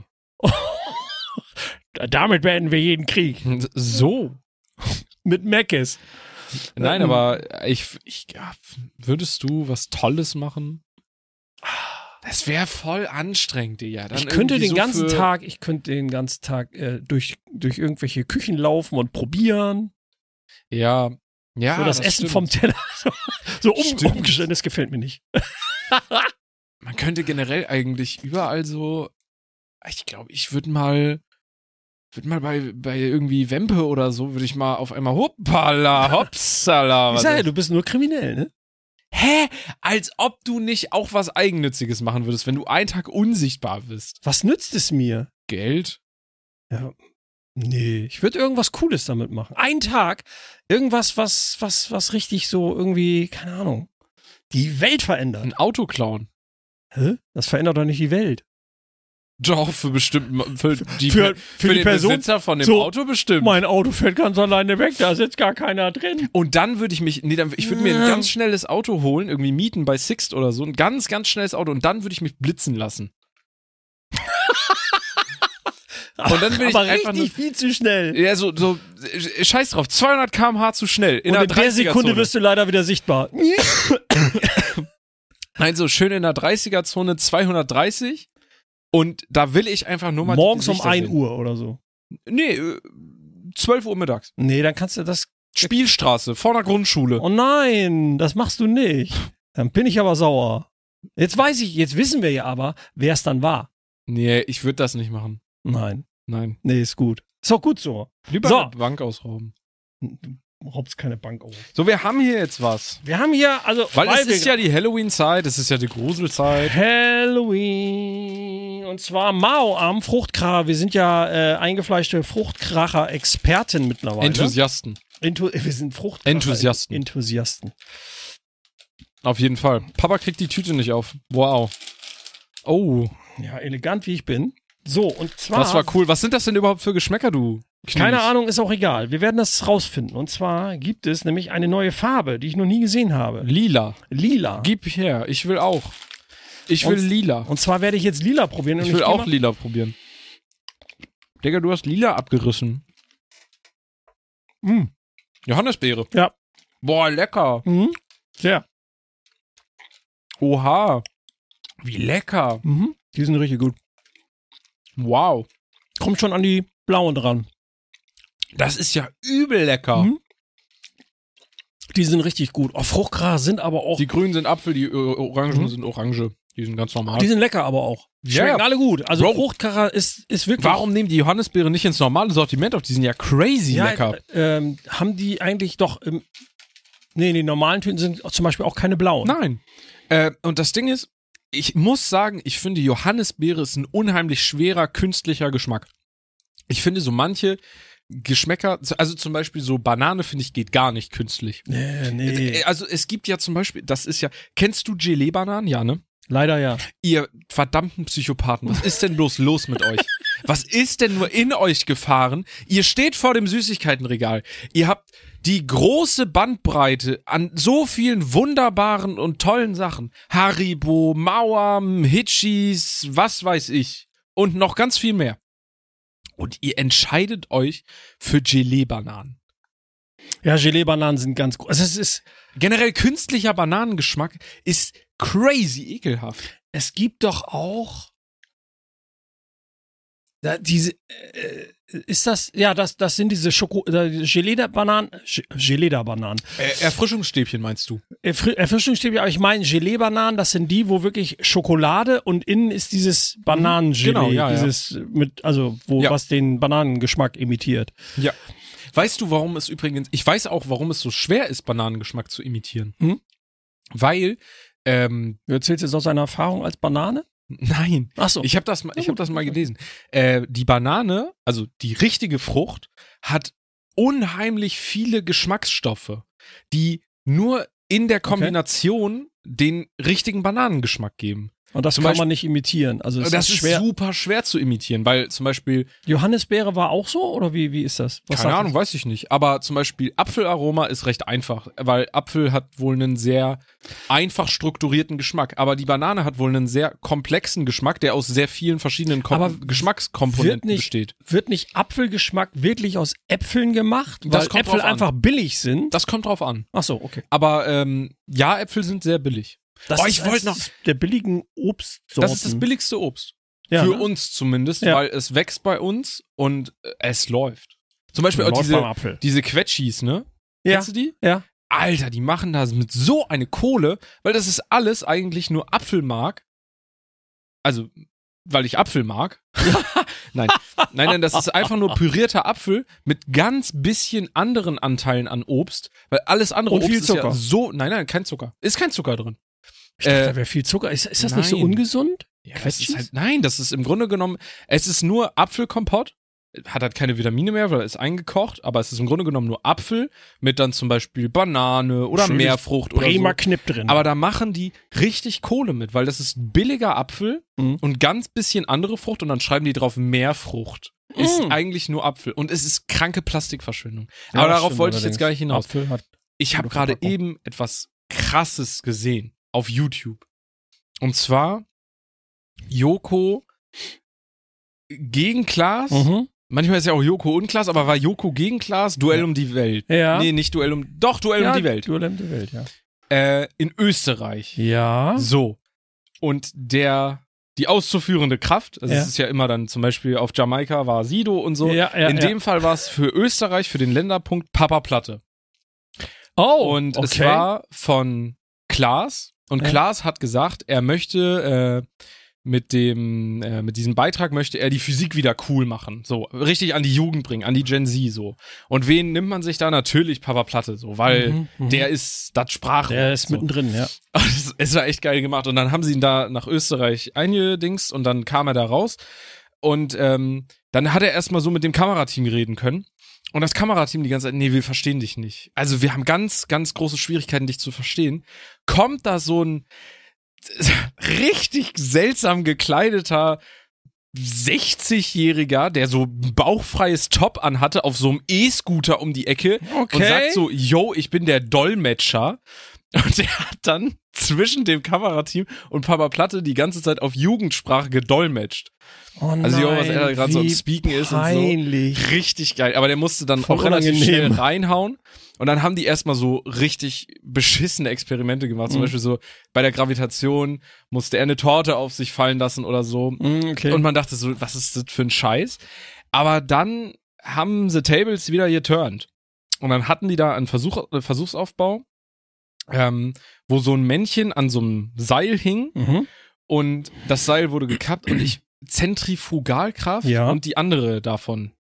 S2: Damit beenden wir jeden Krieg.
S1: So.
S2: Mit Mc's.
S1: Nein,
S2: Ähm.
S1: aber ich, ich ja, würdest du was Tolles machen? Das wäre voll anstrengend, ja. Dann
S2: Ich könnte
S1: irgendwie
S2: den
S1: so
S2: ganzen
S1: für,
S2: Tag, ich könnte den ganzen Tag äh, durch, durch irgendwelche Küchen laufen und probieren.
S1: Ja. Ja,
S2: so das, Essen
S1: stimmt.
S2: vom Teller. so um,
S1: Stimmt.
S2: umgestellt, das gefällt mir nicht.
S1: Man könnte generell eigentlich überall so, ich glaube, ich würde mal, würde mal bei, bei irgendwie Wempe oder so, würde ich mal auf einmal hoppala, hopsala.
S2: Ich
S1: was
S2: sag ja,
S1: ist-
S2: du bist nur kriminell, ne?
S1: Hä? Als ob du nicht auch was Eigennütziges machen würdest, wenn du einen Tag unsichtbar bist.
S2: Was nützt es mir?
S1: Geld?
S2: Ja. Nee, ich würde irgendwas Cooles damit machen. Ein Tag, irgendwas, was, was, was richtig so irgendwie, keine Ahnung, die Welt verändert.
S1: Ein Auto klauen?
S2: Hä? Das verändert doch nicht die Welt.
S1: Doch, für bestimmt, für die,
S2: Für- für
S1: für
S2: die
S1: den
S2: Person-
S1: Besitzer von dem
S2: so,
S1: Auto bestimmt.
S2: Mein Auto fährt ganz alleine weg, da sitzt gar keiner drin.
S1: Und dann würde ich mich, nee, dann, ich würde mir ein ganz schnelles Auto holen, irgendwie mieten bei Sixt oder so, ein ganz, ganz schnelles Auto und dann würde ich mich blitzen lassen. Und dann will ich
S2: Aber
S1: einfach
S2: richtig viel zu schnell.
S1: Ja, so, so, äh, scheiß drauf, zweihundert Kilometer pro Stunde zu schnell. In
S2: Und
S1: einer
S2: in der Sekunde
S1: dreißiger-Zone.
S2: wirst du leider wieder sichtbar.
S1: Nein, so schön in der dreißiger-Zone zweihundertdreißig. Und da will ich einfach nur mal die
S2: Morgens um
S1: Gesichter
S2: ein
S1: sehen.
S2: Uhr oder so.
S1: Nee, äh, zwölf Uhr mittags.
S2: Nee, dann kannst du das.
S1: Spielstraße, vor der Grundschule.
S2: Oh nein, das machst du nicht. Dann bin ich aber sauer. Jetzt weiß ich, jetzt wissen wir ja aber, wer es dann war.
S1: Nee, ich würde das nicht machen.
S2: Nein.
S1: Nein.
S2: Nee, ist gut. Ist auch gut so.
S1: Lieber
S2: So.
S1: eine Bank ausrauben.
S2: Du raubst keine Bank auf.
S1: So, wir haben hier jetzt was.
S2: Wir haben hier, also,
S1: Weil es
S2: wir
S1: ist ja die Halloween-Zeit, es ist ja die Gruselzeit.
S2: Halloween. Und zwar Mao am Fruchtkracher. Wir sind ja äh, eingefleischte Fruchtkracher-Experten mittlerweile.
S1: Enthusiasten.
S2: Enthu wir sind Fruchtkracher.
S1: Enthusiasten.
S2: Enthusiasten.
S1: Auf jeden Fall. Papa kriegt die Tüte nicht auf. Wow. Oh,
S2: Ja, elegant wie ich bin. So, und zwar.
S1: das war cool. Was sind das denn überhaupt für Geschmäcker, du? Knies?
S2: Keine Ahnung, ist auch egal. Wir werden das rausfinden. Und zwar gibt es nämlich eine neue Farbe, die ich noch nie gesehen habe.
S1: Lila.
S2: Lila.
S1: Gib her. Ich will auch. Ich will
S2: Und-
S1: lila.
S2: Und zwar werde ich jetzt lila probieren. Und
S1: Ich will
S2: geh
S1: auch
S2: mal-
S1: lila probieren. Digga, du hast lila abgerissen.
S2: Mm.
S1: Johannisbeere.
S2: Ja.
S1: Boah, lecker.
S2: Mhm. Sehr.
S1: Oha. Wie lecker.
S2: Mhm. Die sind richtig gut.
S1: Wow.
S2: Kommt schon an die blauen dran.
S1: Das ist ja übel lecker.
S2: Mhm. Die sind richtig gut. Oh, Fruchtgras sind aber auch.
S1: Die grünen sind Apfel, die äh, Orangen
S2: Mhm.
S1: sind Orange. Die sind ganz normal.
S2: Die sind lecker aber auch. Die
S1: Ja,
S2: schmecken
S1: ja.
S2: alle gut. Also
S1: Bro.
S2: Fruchtkracher ist, ist wirklich.
S1: Warum nehmen die Johannisbeere nicht ins normale Sortiment auf? Die sind ja crazy
S2: ja,
S1: lecker.
S2: äh, ähm, haben die eigentlich doch im. Nee, die normalen Tüten sind zum Beispiel auch keine blauen.
S1: Nein. Äh, und das Ding ist, ich muss sagen, ich finde, Johannisbeere ist ein unheimlich schwerer künstlicher Geschmack. Ich finde so manche Geschmäcker, also zum Beispiel so Banane, finde ich, geht gar nicht künstlich.
S2: Nee, nee.
S1: Also es gibt ja zum Beispiel, das ist ja, kennst du Gelee-Bananen? Ja, ne?
S2: Leider ja.
S1: Ihr verdammten Psychopathen, was ist denn bloß los mit euch? Was ist denn nur in euch gefahren? Ihr steht vor dem Süßigkeitenregal. Ihr habt die große Bandbreite an so vielen wunderbaren und tollen Sachen. Haribo, Mauam, Hitchis, was weiß ich. Und noch ganz viel mehr. Und ihr entscheidet euch für Gelee-Bananen.
S2: Ja, Gelee-Bananen sind ganz groß. Also es ist
S1: generell künstlicher Bananengeschmack ist crazy ekelhaft.
S2: Es gibt doch auch da, diese äh, ist das ja das das sind diese Schoko äh, Gelee-Bananen Gelee-Bananen
S1: äh, Erfrischungsstäbchen meinst du?
S2: Erfri Erfrischungsstäbchen, aber ich meine Gelee-Bananen, das sind die, wo wirklich Schokolade und innen ist dieses Bananengelee,
S1: genau, ja,
S2: dieses
S1: ja.
S2: mit also wo
S1: ja.
S2: was den Bananengeschmack imitiert.
S1: Ja. Weißt du, warum es übrigens, ich weiß auch, warum es so schwer ist, Bananengeschmack zu imitieren.
S2: Hm?
S1: Weil, ähm,
S2: Du erzählst jetzt aus deiner Erfahrung als Banane?
S1: nein.
S2: Ach so.
S1: Ich habe das, ich hab das mal gelesen. Äh, die Banane, also die richtige Frucht, hat unheimlich viele Geschmacksstoffe, die nur in der Kombination okay. den richtigen Bananengeschmack geben.
S2: Und das
S1: zum
S2: kann
S1: Beispiel,
S2: man nicht imitieren. Also es
S1: das
S2: ist,
S1: ist
S2: schwer.
S1: super schwer zu imitieren, weil zum Beispiel
S2: Johannisbeere war auch so oder wie wie ist das? Was
S1: keine Ahnung, weiß ich nicht. Aber zum Beispiel Apfelaroma ist recht einfach, weil Apfel hat wohl einen sehr einfach strukturierten Geschmack. Aber die Banane hat wohl einen sehr komplexen Geschmack, der aus sehr vielen verschiedenen Kom
S2: aber
S1: Geschmackskomponenten
S2: nicht,
S1: besteht.
S2: Wird nicht Apfelgeschmack wirklich aus Äpfeln gemacht? Weil
S1: Das kommt
S2: Äpfel
S1: drauf an.
S2: einfach billig sind?
S1: Das kommt drauf an.
S2: Ach so, okay.
S1: Aber ähm, ja, Äpfel sind sehr billig.
S2: Das
S1: Oh,
S2: ist
S1: ich wollte noch-
S2: eines der billigen Obstsorten.
S1: Das ist das billigste Obst.
S2: ja,
S1: Für
S2: ne?
S1: uns zumindest,
S2: Ja.
S1: weil es wächst bei uns und äh, es läuft. Zum Beispiel auch
S2: Läuft
S1: diese,
S2: beim Apfel.
S1: diese Quetschis, ne?
S2: Ja.
S1: Kennst du die?
S2: Ja.
S1: Alter, die machen das mit so eine Kohle, weil das ist alles eigentlich nur Apfelmark. Also, weil ich Apfel mag. nein, nein, nein, das ist einfach nur pürierter Apfel mit ganz bisschen anderen Anteilen an Obst, weil alles andere
S2: Und
S1: Obst
S2: viel
S1: ist ja
S2: Zucker.
S1: so, nein, nein, kein Zucker. Ist kein Zucker drin.
S2: Ich dachte,
S1: Äh,
S2: da wäre viel Zucker. Ist, ist das nicht so
S1: nein.
S2: ungesund?
S1: Ja, das
S2: Quetschis?
S1: ist halt, nein, das ist im Grunde genommen, es ist nur Apfelkompott, hat halt keine Vitamine mehr, weil er ist eingekocht, aber es ist im Grunde genommen nur Apfel mit dann zum Beispiel Banane oder
S2: Schönes
S1: Meerfrucht oder
S2: Bremer
S1: so.
S2: Knipp drin.
S1: Aber da machen die richtig Kohle mit, weil das ist billiger Apfel
S2: Mhm.
S1: und ganz bisschen andere Frucht und dann schreiben die drauf Meerfrucht. Ist
S2: Mhm.
S1: eigentlich nur Apfel und es ist kranke Plastikverschwendung.
S2: Ja,
S1: aber darauf
S2: stimmt
S1: wollte ich jetzt
S2: allerdings.
S1: gar nicht hinaus.
S2: Apfel hat
S1: Ich habe
S2: Gute
S1: gerade
S2: Verpackung.
S1: eben etwas Krasses gesehen auf YouTube. Und zwar Joko gegen Klaas.
S2: Mhm.
S1: Manchmal ist ja auch Joko und Klaas, aber war Joko gegen Klaas? Duell
S2: Ja.
S1: um die Welt.
S2: Ja.
S1: Nee, nicht Duell um, doch Duell
S2: ja,
S1: um die Welt.
S2: Duell um die Welt, ja.
S1: Äh, in Österreich.
S2: Ja.
S1: So. Und der, die auszuführende Kraft, also
S2: Ja.
S1: es ist ja immer dann zum Beispiel auf Jamaika war Sido und so.
S2: Ja, ja,
S1: in
S2: ja.
S1: dem Fall war es für Österreich, für den Länderpunkt Papa Platte.
S2: Oh,
S1: Und
S2: okay.
S1: es war von Klaas. Und
S2: Ja.
S1: Klaas hat gesagt, er möchte äh, mit dem, äh, mit diesem Beitrag möchte er die Physik wieder cool machen. So, richtig an die Jugend bringen, an die Gen Z so. Und wen nimmt man sich da? Natürlich Papa Platte, so, weil
S2: Mhm, mhm.
S1: der ist das Sprachrohr.
S2: Der ist
S1: so.
S2: mittendrin, ja.
S1: Es, es war echt geil gemacht. Und dann haben sie ihn da nach Österreich eingedingst und dann kam er da raus. Und ähm, dann hat er erstmal so mit dem Kamerateam reden können. Und das Kamerateam die ganze Zeit, nee, wir verstehen dich nicht. Also wir haben ganz, ganz große Schwierigkeiten, dich zu verstehen. Kommt da so ein richtig seltsam gekleideter sechzigjähriger, der so ein bauchfreies Top anhatte, auf so einem E-Scooter um die Ecke
S2: Okay.
S1: und sagt so, yo, ich bin der Dolmetscher. Und der hat dann zwischen dem Kamerateam und Papa Platte die ganze Zeit auf Jugendsprache gedolmetscht.
S2: Oh nein,
S1: Also, jo, was er da gerade so am
S2: wie
S1: Speaken ist und so.
S2: peinlich.
S1: Richtig geil. Aber der musste dann
S2: Voll
S1: auch relativ
S2: unangenehm.
S1: schnell reinhauen. Und dann haben die erstmal so richtig beschissene Experimente gemacht. Zum
S2: Mhm.
S1: Beispiel so bei der Gravitation musste er eine Torte auf sich fallen lassen oder so.
S2: Mm, okay.
S1: Und man dachte so, was ist das für ein Scheiß? Aber dann haben The Tables wieder geturnt. Und dann hatten die da einen Versuch, äh, Versuchsaufbau, ähm, wo so ein Männchen an so einem Seil hing
S2: mhm.
S1: und das Seil wurde gekappt und ich Zentrifugalkraft
S2: Ja.
S1: und die andere davon.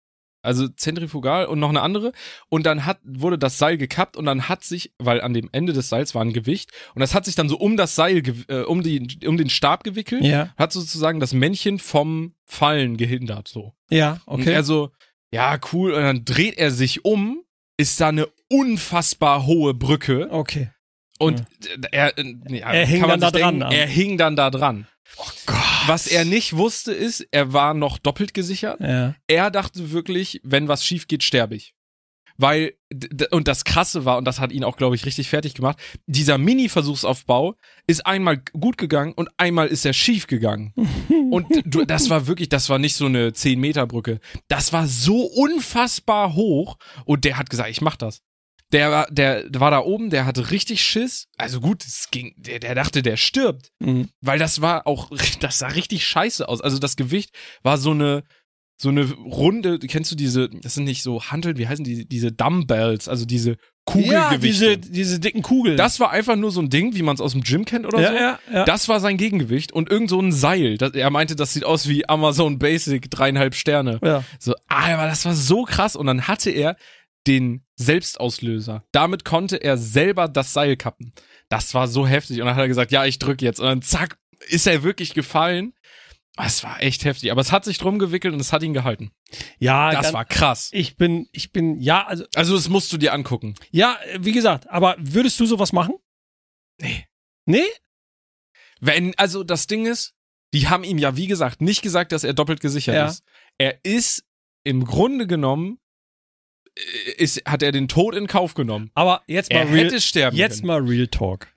S1: also zentrifugal und noch eine andere. Und dann hat, wurde das Seil gekappt und dann hat sich, weil an dem Ende des Seils war ein Gewicht, und das hat sich dann so um das Seil, äh, um, die, um den Stab gewickelt,
S2: Ja.
S1: hat sozusagen das Männchen vom Fallen gehindert, so.
S2: Ja,
S1: Und
S2: okay.
S1: er so, ja, cool, und dann dreht er sich um, ist da eine unfassbar hohe Brücke.
S2: Okay.
S1: Und er, äh, ja,
S2: Er hing
S1: kann man
S2: dann
S1: sich
S2: da
S1: denken,
S2: dran.
S1: Er hing dann da dran.
S2: Oh Gott.
S1: Was er nicht wusste ist, er war noch doppelt gesichert.
S2: Ja.
S1: Er dachte wirklich, wenn was schief geht, sterbe ich. Weil, d- und das Krasse war, und das hat ihn auch, glaube ich, richtig fertig gemacht, dieser Mini-Versuchsaufbau ist einmal gut gegangen und einmal ist er schief gegangen. Und du, das war wirklich, das war nicht so eine zehn Meter Brücke. Das war so unfassbar hoch und der hat gesagt, ich mach das. Der war, der war da oben, der hatte richtig Schiss. Also gut, es ging, der, der dachte, der stirbt.
S2: Mhm.
S1: Weil das war auch, das sah richtig scheiße aus. Also das Gewicht war so eine, so eine runde, kennst du diese, das sind nicht so Hanteln, wie heißen die, diese Dumbbells, also diese Kugelgewichte.
S2: Ja, diese, diese dicken Kugeln.
S1: Das war einfach nur so ein Ding, wie man es aus dem Gym kennt oder
S2: ja,
S1: so.
S2: ja, ja.
S1: Das war sein Gegengewicht und irgend so ein Seil. Das, er meinte, das sieht aus wie Amazon Basic, dreieinhalb Sterne.
S2: ja.
S1: So, aber das war so krass. Und dann hatte er den Selbstauslöser. Damit konnte er selber das Seil kappen. Das war so heftig. Und dann hat er gesagt, ja, ich drücke jetzt. Und dann zack, ist er wirklich gefallen. Es war echt heftig. Aber es hat sich drum gewickelt und es hat ihn gehalten.
S2: Ja,
S1: Das
S2: ganz-
S1: war krass.
S2: Ich bin, ich bin, ja, also,
S1: Also das musst du dir angucken.
S2: ja, wie gesagt, aber würdest du sowas machen?
S1: Nee.
S2: Nee?
S1: Wenn, also das Ding ist, die haben ihm ja, wie gesagt, nicht gesagt, dass er doppelt gesichert
S2: Ja.
S1: ist. Er ist im Grunde genommen, äh, ist, hat er den Tod in Kauf genommen.
S2: Aber jetzt mal
S1: Er
S2: real,
S1: hätte sterben
S2: jetzt
S1: können.
S2: mal Real Talk.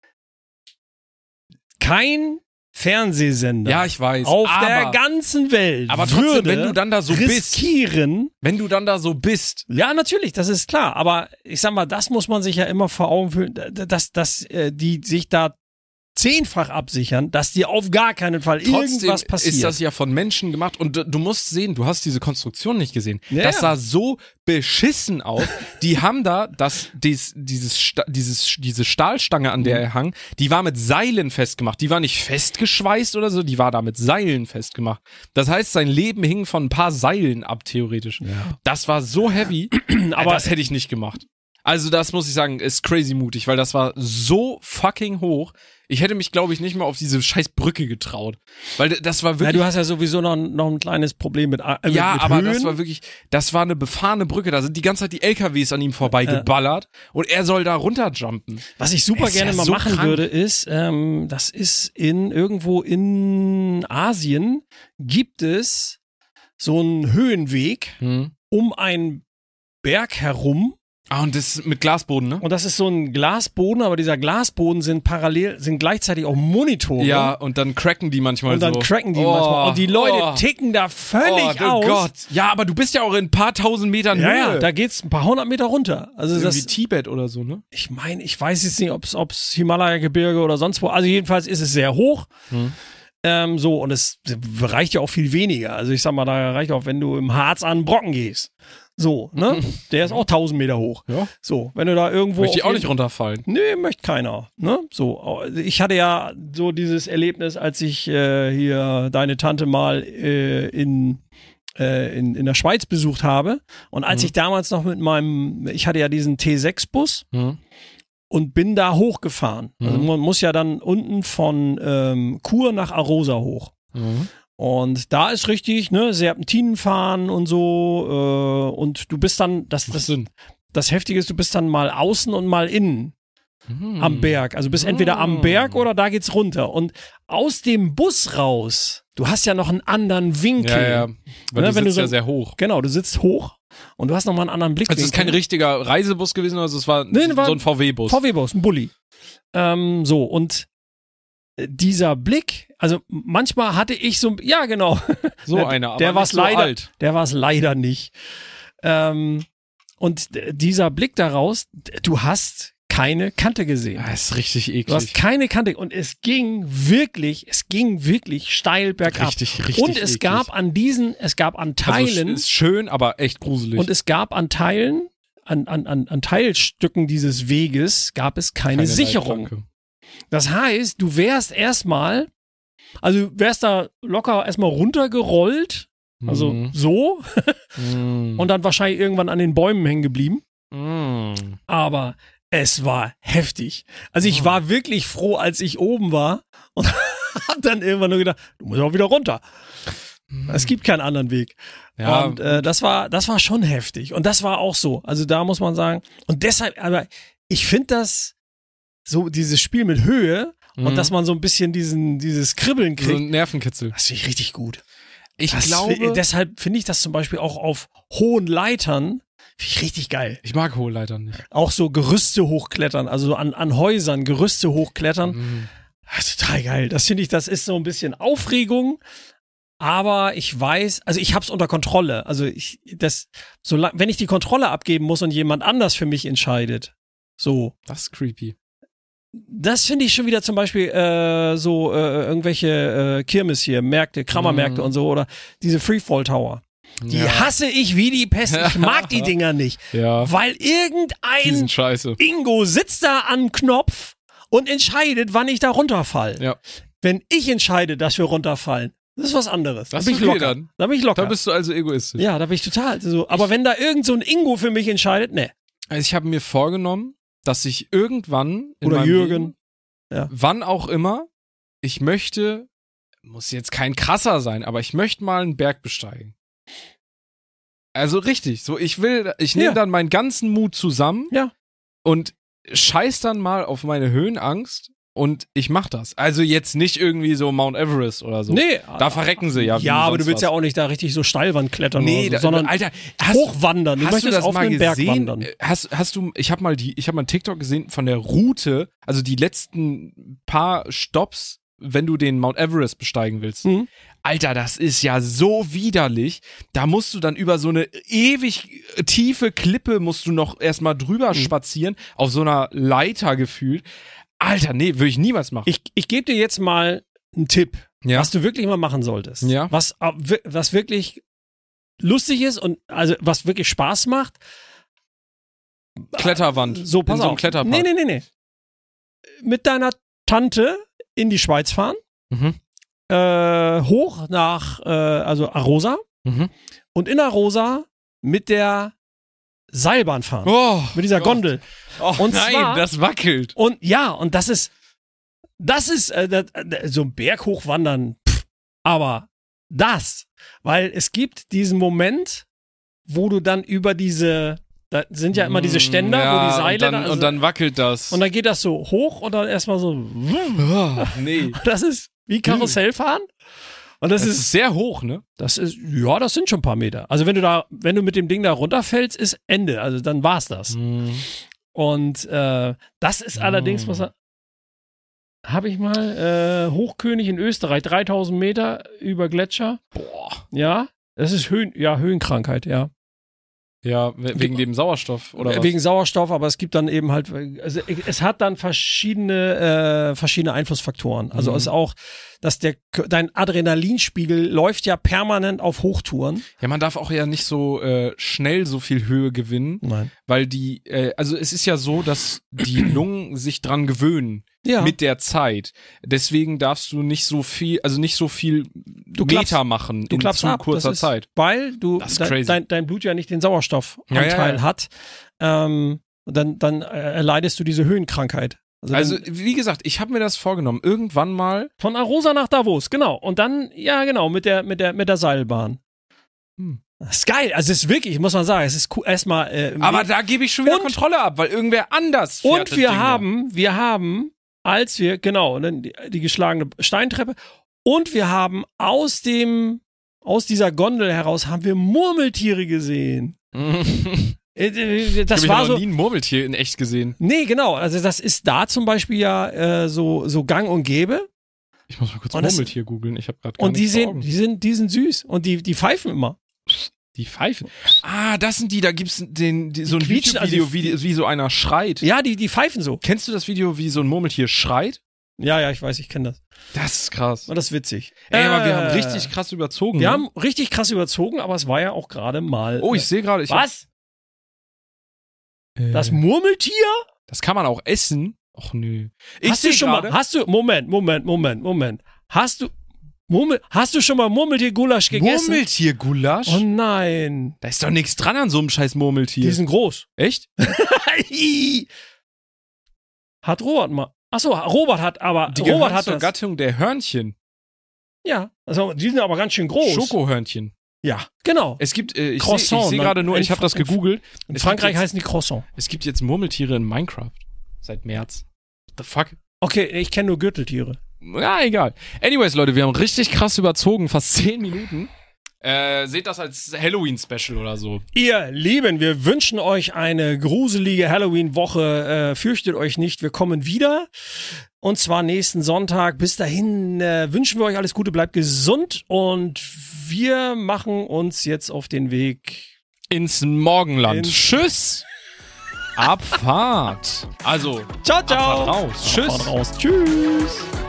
S2: Kein Fernsehsender
S1: Ja, ich weiß.
S2: auf
S1: aber,
S2: der ganzen Welt
S1: aber trotzdem,
S2: würde
S1: wenn du dann da so bist,
S2: riskieren.
S1: wenn du dann da so bist,
S2: Ja, natürlich, das ist klar. Aber ich sag mal, das muss man sich ja immer vor Augen führen, dass, dass äh, die sich da zehnfach absichern, dass dir auf gar keinen Fall
S1: trotzdem
S2: irgendwas passiert.
S1: ist das ja von Menschen gemacht und du, du musst sehen, du hast diese Konstruktion nicht gesehen.
S2: Ja,
S1: das
S2: ja.
S1: sah so beschissen aus. Die haben da das, dies, dieses, Sta- dieses, diese Stahlstange, an der
S2: Mhm.
S1: er hang, die war mit Seilen festgemacht. Die war nicht festgeschweißt oder so, die war da mit Seilen festgemacht. Das heißt, sein Leben hing von ein paar Seilen ab, theoretisch.
S2: Ja.
S1: Das war so heavy, aber
S2: Aber-
S1: das hätte ich nicht gemacht. Also das muss ich sagen, ist crazy mutig, weil das war so fucking hoch. Ich hätte mich, glaube ich, nicht mal auf diese scheiß Brücke getraut. Weil d- das war
S2: Ja,
S1: wirklich...
S2: du hast ja sowieso noch, noch ein kleines Problem mit, äh, mit
S1: ja,
S2: mit
S1: aber
S2: Höhen.
S1: das war wirklich, das war eine befahrene Brücke. Da sind die ganze Zeit die L K Ws an ihm vorbeigeballert und er soll da runterjumpen.
S2: Was ich super
S1: Ist
S2: gerne
S1: ja
S2: mal
S1: so
S2: machen
S1: krank.
S2: würde, ist, ähm, das ist in irgendwo in Asien gibt es so einen Höhenweg
S1: Hm.
S2: um einen Berg herum.
S1: Ah, und das mit Glasboden, ne?
S2: Und das ist so ein Glasboden, aber dieser Glasboden sind parallel, sind gleichzeitig auch Monitore.
S1: Ja, und dann cracken die manchmal
S2: Und dann
S1: so.
S2: cracken die
S1: Oh,
S2: manchmal. Und die Leute
S1: oh,
S2: ticken da völlig
S1: oh,
S2: aus.
S1: Gott. Ja, aber du bist ja auch in ein paar tausend Metern
S2: Ja,
S1: Höhe.
S2: ja, da geht's ein paar hundert Meter runter. Also
S1: Irgendwie
S2: das,
S1: Tibet oder so, ne?
S2: ich meine, ich weiß jetzt nicht, ob's, ob's Himalaya-Gebirge oder sonst wo. Also jedenfalls ist es sehr hoch.
S1: Hm.
S2: Ähm, so, und es reicht ja auch viel weniger. Also ich sag mal, da reicht auch, wenn du im Harz an den Brocken gehst. So, ne? Der ist auch tausend Meter hoch.
S1: Ja.
S2: So, wenn du da irgendwo.
S1: Möchte ich
S2: auf
S1: auch
S2: jeden-
S1: nicht runterfallen.
S2: Nee, möchte keiner. Ne? So, ich hatte ja so dieses Erlebnis, als ich äh, hier deine Tante mal äh, in, äh, in, in der Schweiz besucht habe. Und als
S1: Mhm.
S2: ich damals noch mit meinem, ich hatte ja diesen T sechs Bus
S1: Hm.
S2: und bin da hochgefahren. Also
S1: Mhm.
S2: man muss ja dann unten von ähm, Chur nach Arosa hoch.
S1: Mhm.
S2: Und da ist richtig, ne, Serpentinen fahren und so, äh, und du bist dann, das,
S1: Macht
S2: das,
S1: Sinn.
S2: das Heftige ist, du bist dann mal außen und mal innen
S1: Hm.
S2: am Berg. Also bist entweder am Berg oder da geht's runter. Und aus dem Bus raus, du hast ja noch einen anderen Winkel.
S1: Ja, ja. Weil
S2: Ne,
S1: du
S2: wenn du
S1: sitzt
S2: so-
S1: ja sehr hoch.
S2: Genau, du sitzt hoch und du hast nochmal einen anderen Blickwinkel.
S1: Also es ist kein richtiger Reisebus gewesen, also es war,
S2: Nee, war
S1: so ein V W-Bus.
S2: V W-Bus, ein Bulli. Ähm, so, und äh, dieser Blick, also manchmal hatte ich so, ja genau,
S1: So
S2: der,
S1: einer, aber
S2: der
S1: nicht
S2: war's
S1: so
S2: leider,
S1: alt.
S2: der war es leider nicht. Ähm, und d- dieser Blick daraus, d- du hast keine Kante gesehen.
S1: Ja, ist richtig
S2: Du hast
S1: eklig.
S2: keine Kante und es ging wirklich, es ging wirklich steil bergab.
S1: Richtig, richtig
S2: Und es
S1: eklig.
S2: gab an diesen, es gab an
S1: Also
S2: Teilen
S1: ist schön, aber echt gruselig.
S2: und es gab an Teilen, an, an, an, an Teilstücken dieses Weges gab es keine,
S1: Keine
S2: Sicherung.
S1: Leitplanke.
S2: Das heißt, du wärst erstmal, also du wärst da locker erstmal runtergerollt Also
S1: Mhm.
S2: so
S1: Mm.
S2: und dann wahrscheinlich irgendwann an den Bäumen hängen geblieben.
S1: Mm.
S2: Aber es war heftig. Also ich
S1: Oh.
S2: war wirklich froh, als ich oben war und hab dann irgendwann nur gedacht, du musst auch wieder runter. Es gibt keinen anderen Weg.
S1: Ja,
S2: und äh, das war, das war schon heftig. Und das war auch so. Also da muss man sagen. Und deshalb, aber ich finde das so, dieses Spiel mit Höhe
S1: Mhm.
S2: und dass man so ein bisschen diesen, dieses Kribbeln
S1: so
S2: kriegt,
S1: ein Nervenkitzel.
S2: das finde ich richtig gut.
S1: Ich
S2: Das,
S1: glaube,
S2: deshalb finde ich das zum Beispiel auch auf hohen Leitern finde ich richtig geil.
S1: ich mag hohe Leitern nicht.
S2: Auch so Gerüste hochklettern, also an, an Häusern Gerüste hochklettern.
S1: Mm.
S2: Das ist total geil. Das finde ich, das ist so ein bisschen Aufregung. Aber ich weiß, also ich habe es unter Kontrolle. Also ich, das, so lang, wenn ich die Kontrolle abgeben muss und jemand anders für mich entscheidet, so,
S1: Das ist creepy.
S2: das finde ich schon wieder zum Beispiel äh, so äh, irgendwelche äh, Kirmes hier, Märkte, Kramermärkte
S1: Mhm.
S2: und so oder diese Freefall Tower. Die
S1: ja.
S2: hasse ich wie die Pest. Ich mag die Dinger nicht,
S1: Ja,
S2: weil
S1: die
S2: irgendein
S1: sind scheiße.
S2: Ingo sitzt da am Knopf und entscheidet, wann ich da runterfall.
S1: Ja.
S2: Wenn ich entscheide, dass wir runterfallen, das ist was anderes.
S1: Das
S2: da bin
S1: ist
S2: ich
S1: okay
S2: locker.
S1: dann.
S2: Da bin ich locker.
S1: Da bist du also egoistisch.
S2: ja, da bin ich total so. Aber wenn da irgend so ein Ingo für mich entscheidet, ne.
S1: Also ich habe mir vorgenommen, dass ich irgendwann in
S2: Oder
S1: meinem
S2: Jürgen.
S1: Leben,
S2: Ja.
S1: wann auch immer, ich möchte, muss jetzt kein krasser sein, aber ich möchte mal einen Berg besteigen. Also richtig, so ich will, ich nehme
S2: Ja.
S1: dann meinen ganzen Mut zusammen
S2: Ja.
S1: und scheiß dann mal auf meine Höhenangst und ich mach das. Also jetzt nicht irgendwie so Mount Everest oder so.
S2: Nee.
S1: Da verrecken sie ja. wie
S2: Ja, aber du
S1: sonst
S2: willst
S1: was.
S2: ja auch nicht da richtig so Steilwand klettern
S1: Nee,
S2: oder
S1: da,
S2: so, sondern
S1: Alter, hast,
S2: hochwandern. Du
S1: hast du
S2: möchtest
S1: das
S2: auf
S1: mal
S2: einen Berg
S1: gesehen?
S2: wandern.
S1: Hast, hast du, ich habe mal die, ich habe mal einen TikTok gesehen von der Route, also die letzten paar Stops, wenn du den Mount Everest besteigen willst.
S2: Mhm.
S1: Alter, das ist ja so widerlich. Da musst du dann über so eine ewig tiefe Klippe musst du noch erstmal drüber
S2: Mhm.
S1: spazieren, auf so einer Leiter gefühlt. Alter, nee, würde ich niemals machen.
S2: Ich, ich gebe dir jetzt mal einen Tipp,
S1: Ja.
S2: was du wirklich mal machen solltest.
S1: Ja.
S2: Was, äh, wi- was wirklich lustig ist und also was wirklich Spaß macht.
S1: Kletterwand.
S2: So, pass
S1: in so einem
S2: auf.
S1: Kletterpark.
S2: Nee, nee, nee, nee. Mit deiner Tante in die Schweiz fahren,
S1: Mhm.
S2: äh, hoch nach, äh, also Arosa
S1: Mhm.
S2: und in Arosa mit der Seilbahn fahren.
S1: Oh,
S2: mit dieser
S1: Gott.
S2: Gondel.
S1: Oh,
S2: Und
S1: nein,
S2: zwar-
S1: das wackelt.
S2: Und ja, und das ist, das ist äh, das, äh, so ein Berg hochwandern, pff, aber das, weil es gibt diesen Moment, wo du dann über diese, da sind ja immer diese Ständer,
S1: ja,
S2: wo die Seile,
S1: und dann,
S2: da, also,
S1: und dann wackelt das.
S2: und dann geht das so hoch und dann erstmal so,
S1: oh, nee.
S2: das ist wie Karussell fahren. Und das,
S1: Das
S2: ist,
S1: ist sehr hoch, ne?
S2: das ist, ja, das sind schon ein paar Meter. Also wenn du da, wenn du mit dem Ding da runterfällst, ist Ende. Also dann war's das. Und äh, das ist allerdings, was er, habe ich mal, äh, Hochkönig in Österreich, dreitausend Meter über Gletscher.
S1: Boah.
S2: Ja, das ist Höhen, ja, Höhenkrankheit, ja.
S1: Ja, we- wegen dem Sauerstoff, oder was?
S2: Wegen Sauerstoff, aber es gibt dann eben halt, also es hat dann verschiedene, äh, verschiedene Einflussfaktoren. Also
S1: Mhm.
S2: es ist auch, dass der, dein Adrenalinspiegel läuft ja permanent auf Hochtouren.
S1: Ja, man darf auch ja nicht so äh, schnell so viel Höhe gewinnen,
S2: Nein.
S1: weil die, äh, also es ist ja so, dass die Lungen sich dran gewöhnen
S2: Ja.
S1: mit der Zeit. Deswegen darfst du nicht so viel, also nicht so viel
S2: Du
S1: Meter
S2: klappst-
S1: machen
S2: Du
S1: in
S2: klappst
S1: zu
S2: ab.
S1: kurzer
S2: das ist,
S1: Zeit.
S2: Weil du
S1: Das ist
S2: dein,
S1: crazy.
S2: dein, dein Blut ja nicht den Sauerstoffanteil
S1: Ja, ja, ja.
S2: hat. Ähm, dann dann äh, erleidest du diese Höhenkrankheit. Also,
S1: Also,
S2: dann,
S1: wie gesagt, ich habe mir das vorgenommen, irgendwann mal.
S2: von Arosa nach Davos, genau. Und dann, ja genau, mit der, mit der, mit der Seilbahn.
S1: Hm.
S2: Das ist geil. Also es ist wirklich, muss man sagen, es ist cool. Erstmal. Äh,
S1: Aber da gebe ich schon wieder
S2: Und-
S1: Kontrolle ab, weil irgendwer anders fährt
S2: und
S1: das
S2: wir
S1: Ding da.
S2: haben, wir haben, als wir, genau, und dann die, die geschlagene Steintreppe. Und wir haben aus dem, aus dieser Gondel heraus haben wir Murmeltiere gesehen. Äh, äh, Das
S1: ich
S2: war
S1: habe
S2: so.
S1: noch nie ein Murmeltier in echt gesehen.
S2: Nee, genau. Also das ist da zum Beispiel ja äh, so, so gang und gäbe.
S1: Ich muss mal kurz
S2: Und das-
S1: Murmeltier googeln. Ich habe gerade gar
S2: Und die
S1: nichts vor
S2: sind,
S1: Augen.
S2: die sind, die sind süß. Und die, die pfeifen immer.
S1: Die Pfeifen. Ah, das sind die, da gibt's den, die, so ein
S2: quietschen,
S1: Video,
S2: also
S1: wie, wie so einer schreit.
S2: Ja, die, die pfeifen so.
S1: Kennst du das Video, wie so ein Murmeltier schreit?
S2: Ja, ja, ich weiß, ich kenne das.
S1: Das ist krass.
S2: Und das ist witzig.
S1: Ey, aber wir
S2: Äh,
S1: haben richtig krass überzogen.
S2: Wir
S1: ne?
S2: haben richtig krass überzogen, aber es war ja auch gerade mal.
S1: Oh, ich sehe gerade. ich hab-
S2: Was?
S1: Äh,
S2: Das Murmeltier?
S1: das kann man auch essen. Och nö. Ich
S2: hast du
S1: sehe
S2: schon
S1: gerade.
S2: mal, hast du, Moment, Moment, Moment, Moment. Hast du, Murmel, hast du schon mal Murmeltier-Gulasch gegessen?
S1: Murmeltier-Gulasch?
S2: Oh nein.
S1: Da ist doch nichts dran an so einem scheiß Murmeltier.
S2: Die sind groß.
S1: Echt?
S2: Hat Robert mal. Achso, Robert hat aber.
S1: Die
S2: Robert
S1: gehören
S2: hat
S1: zur
S2: das.
S1: Gattung der Hörnchen.
S2: Ja, also die sind aber ganz schön groß.
S1: Schokohörnchen.
S2: Ja, genau.
S1: Es gibt, äh, ich
S2: Croissant,
S1: sehe seh
S2: ne?
S1: gerade nur,
S2: In
S1: ich habe das
S2: Fra-
S1: gegoogelt.
S2: In
S1: Es
S2: Frankreich
S1: gibt jetzt,
S2: heißen die Croissant.
S1: Es gibt jetzt Murmeltiere in Minecraft. Seit März. What the fuck?
S2: Okay, ich kenne nur Gürteltiere.
S1: Ja, egal. Anyways, Leute, wir haben richtig krass überzogen, fast zehn Minuten. Äh, seht das als Halloween-Special oder so.
S2: Ihr Lieben, wir wünschen euch eine gruselige Halloween-Woche. Äh, fürchtet euch nicht, wir kommen wieder. Und zwar nächsten Sonntag. Bis dahin äh, wünschen wir euch alles Gute, bleibt gesund. Und wir machen uns jetzt auf den Weg
S1: Ins Morgenland.
S2: Ins-
S1: Tschüss. Abfahrt. Also,
S2: Ciao, ciao.
S1: Abfahrt raus. Tschüss.
S2: Abfahrt raus. Tschüss.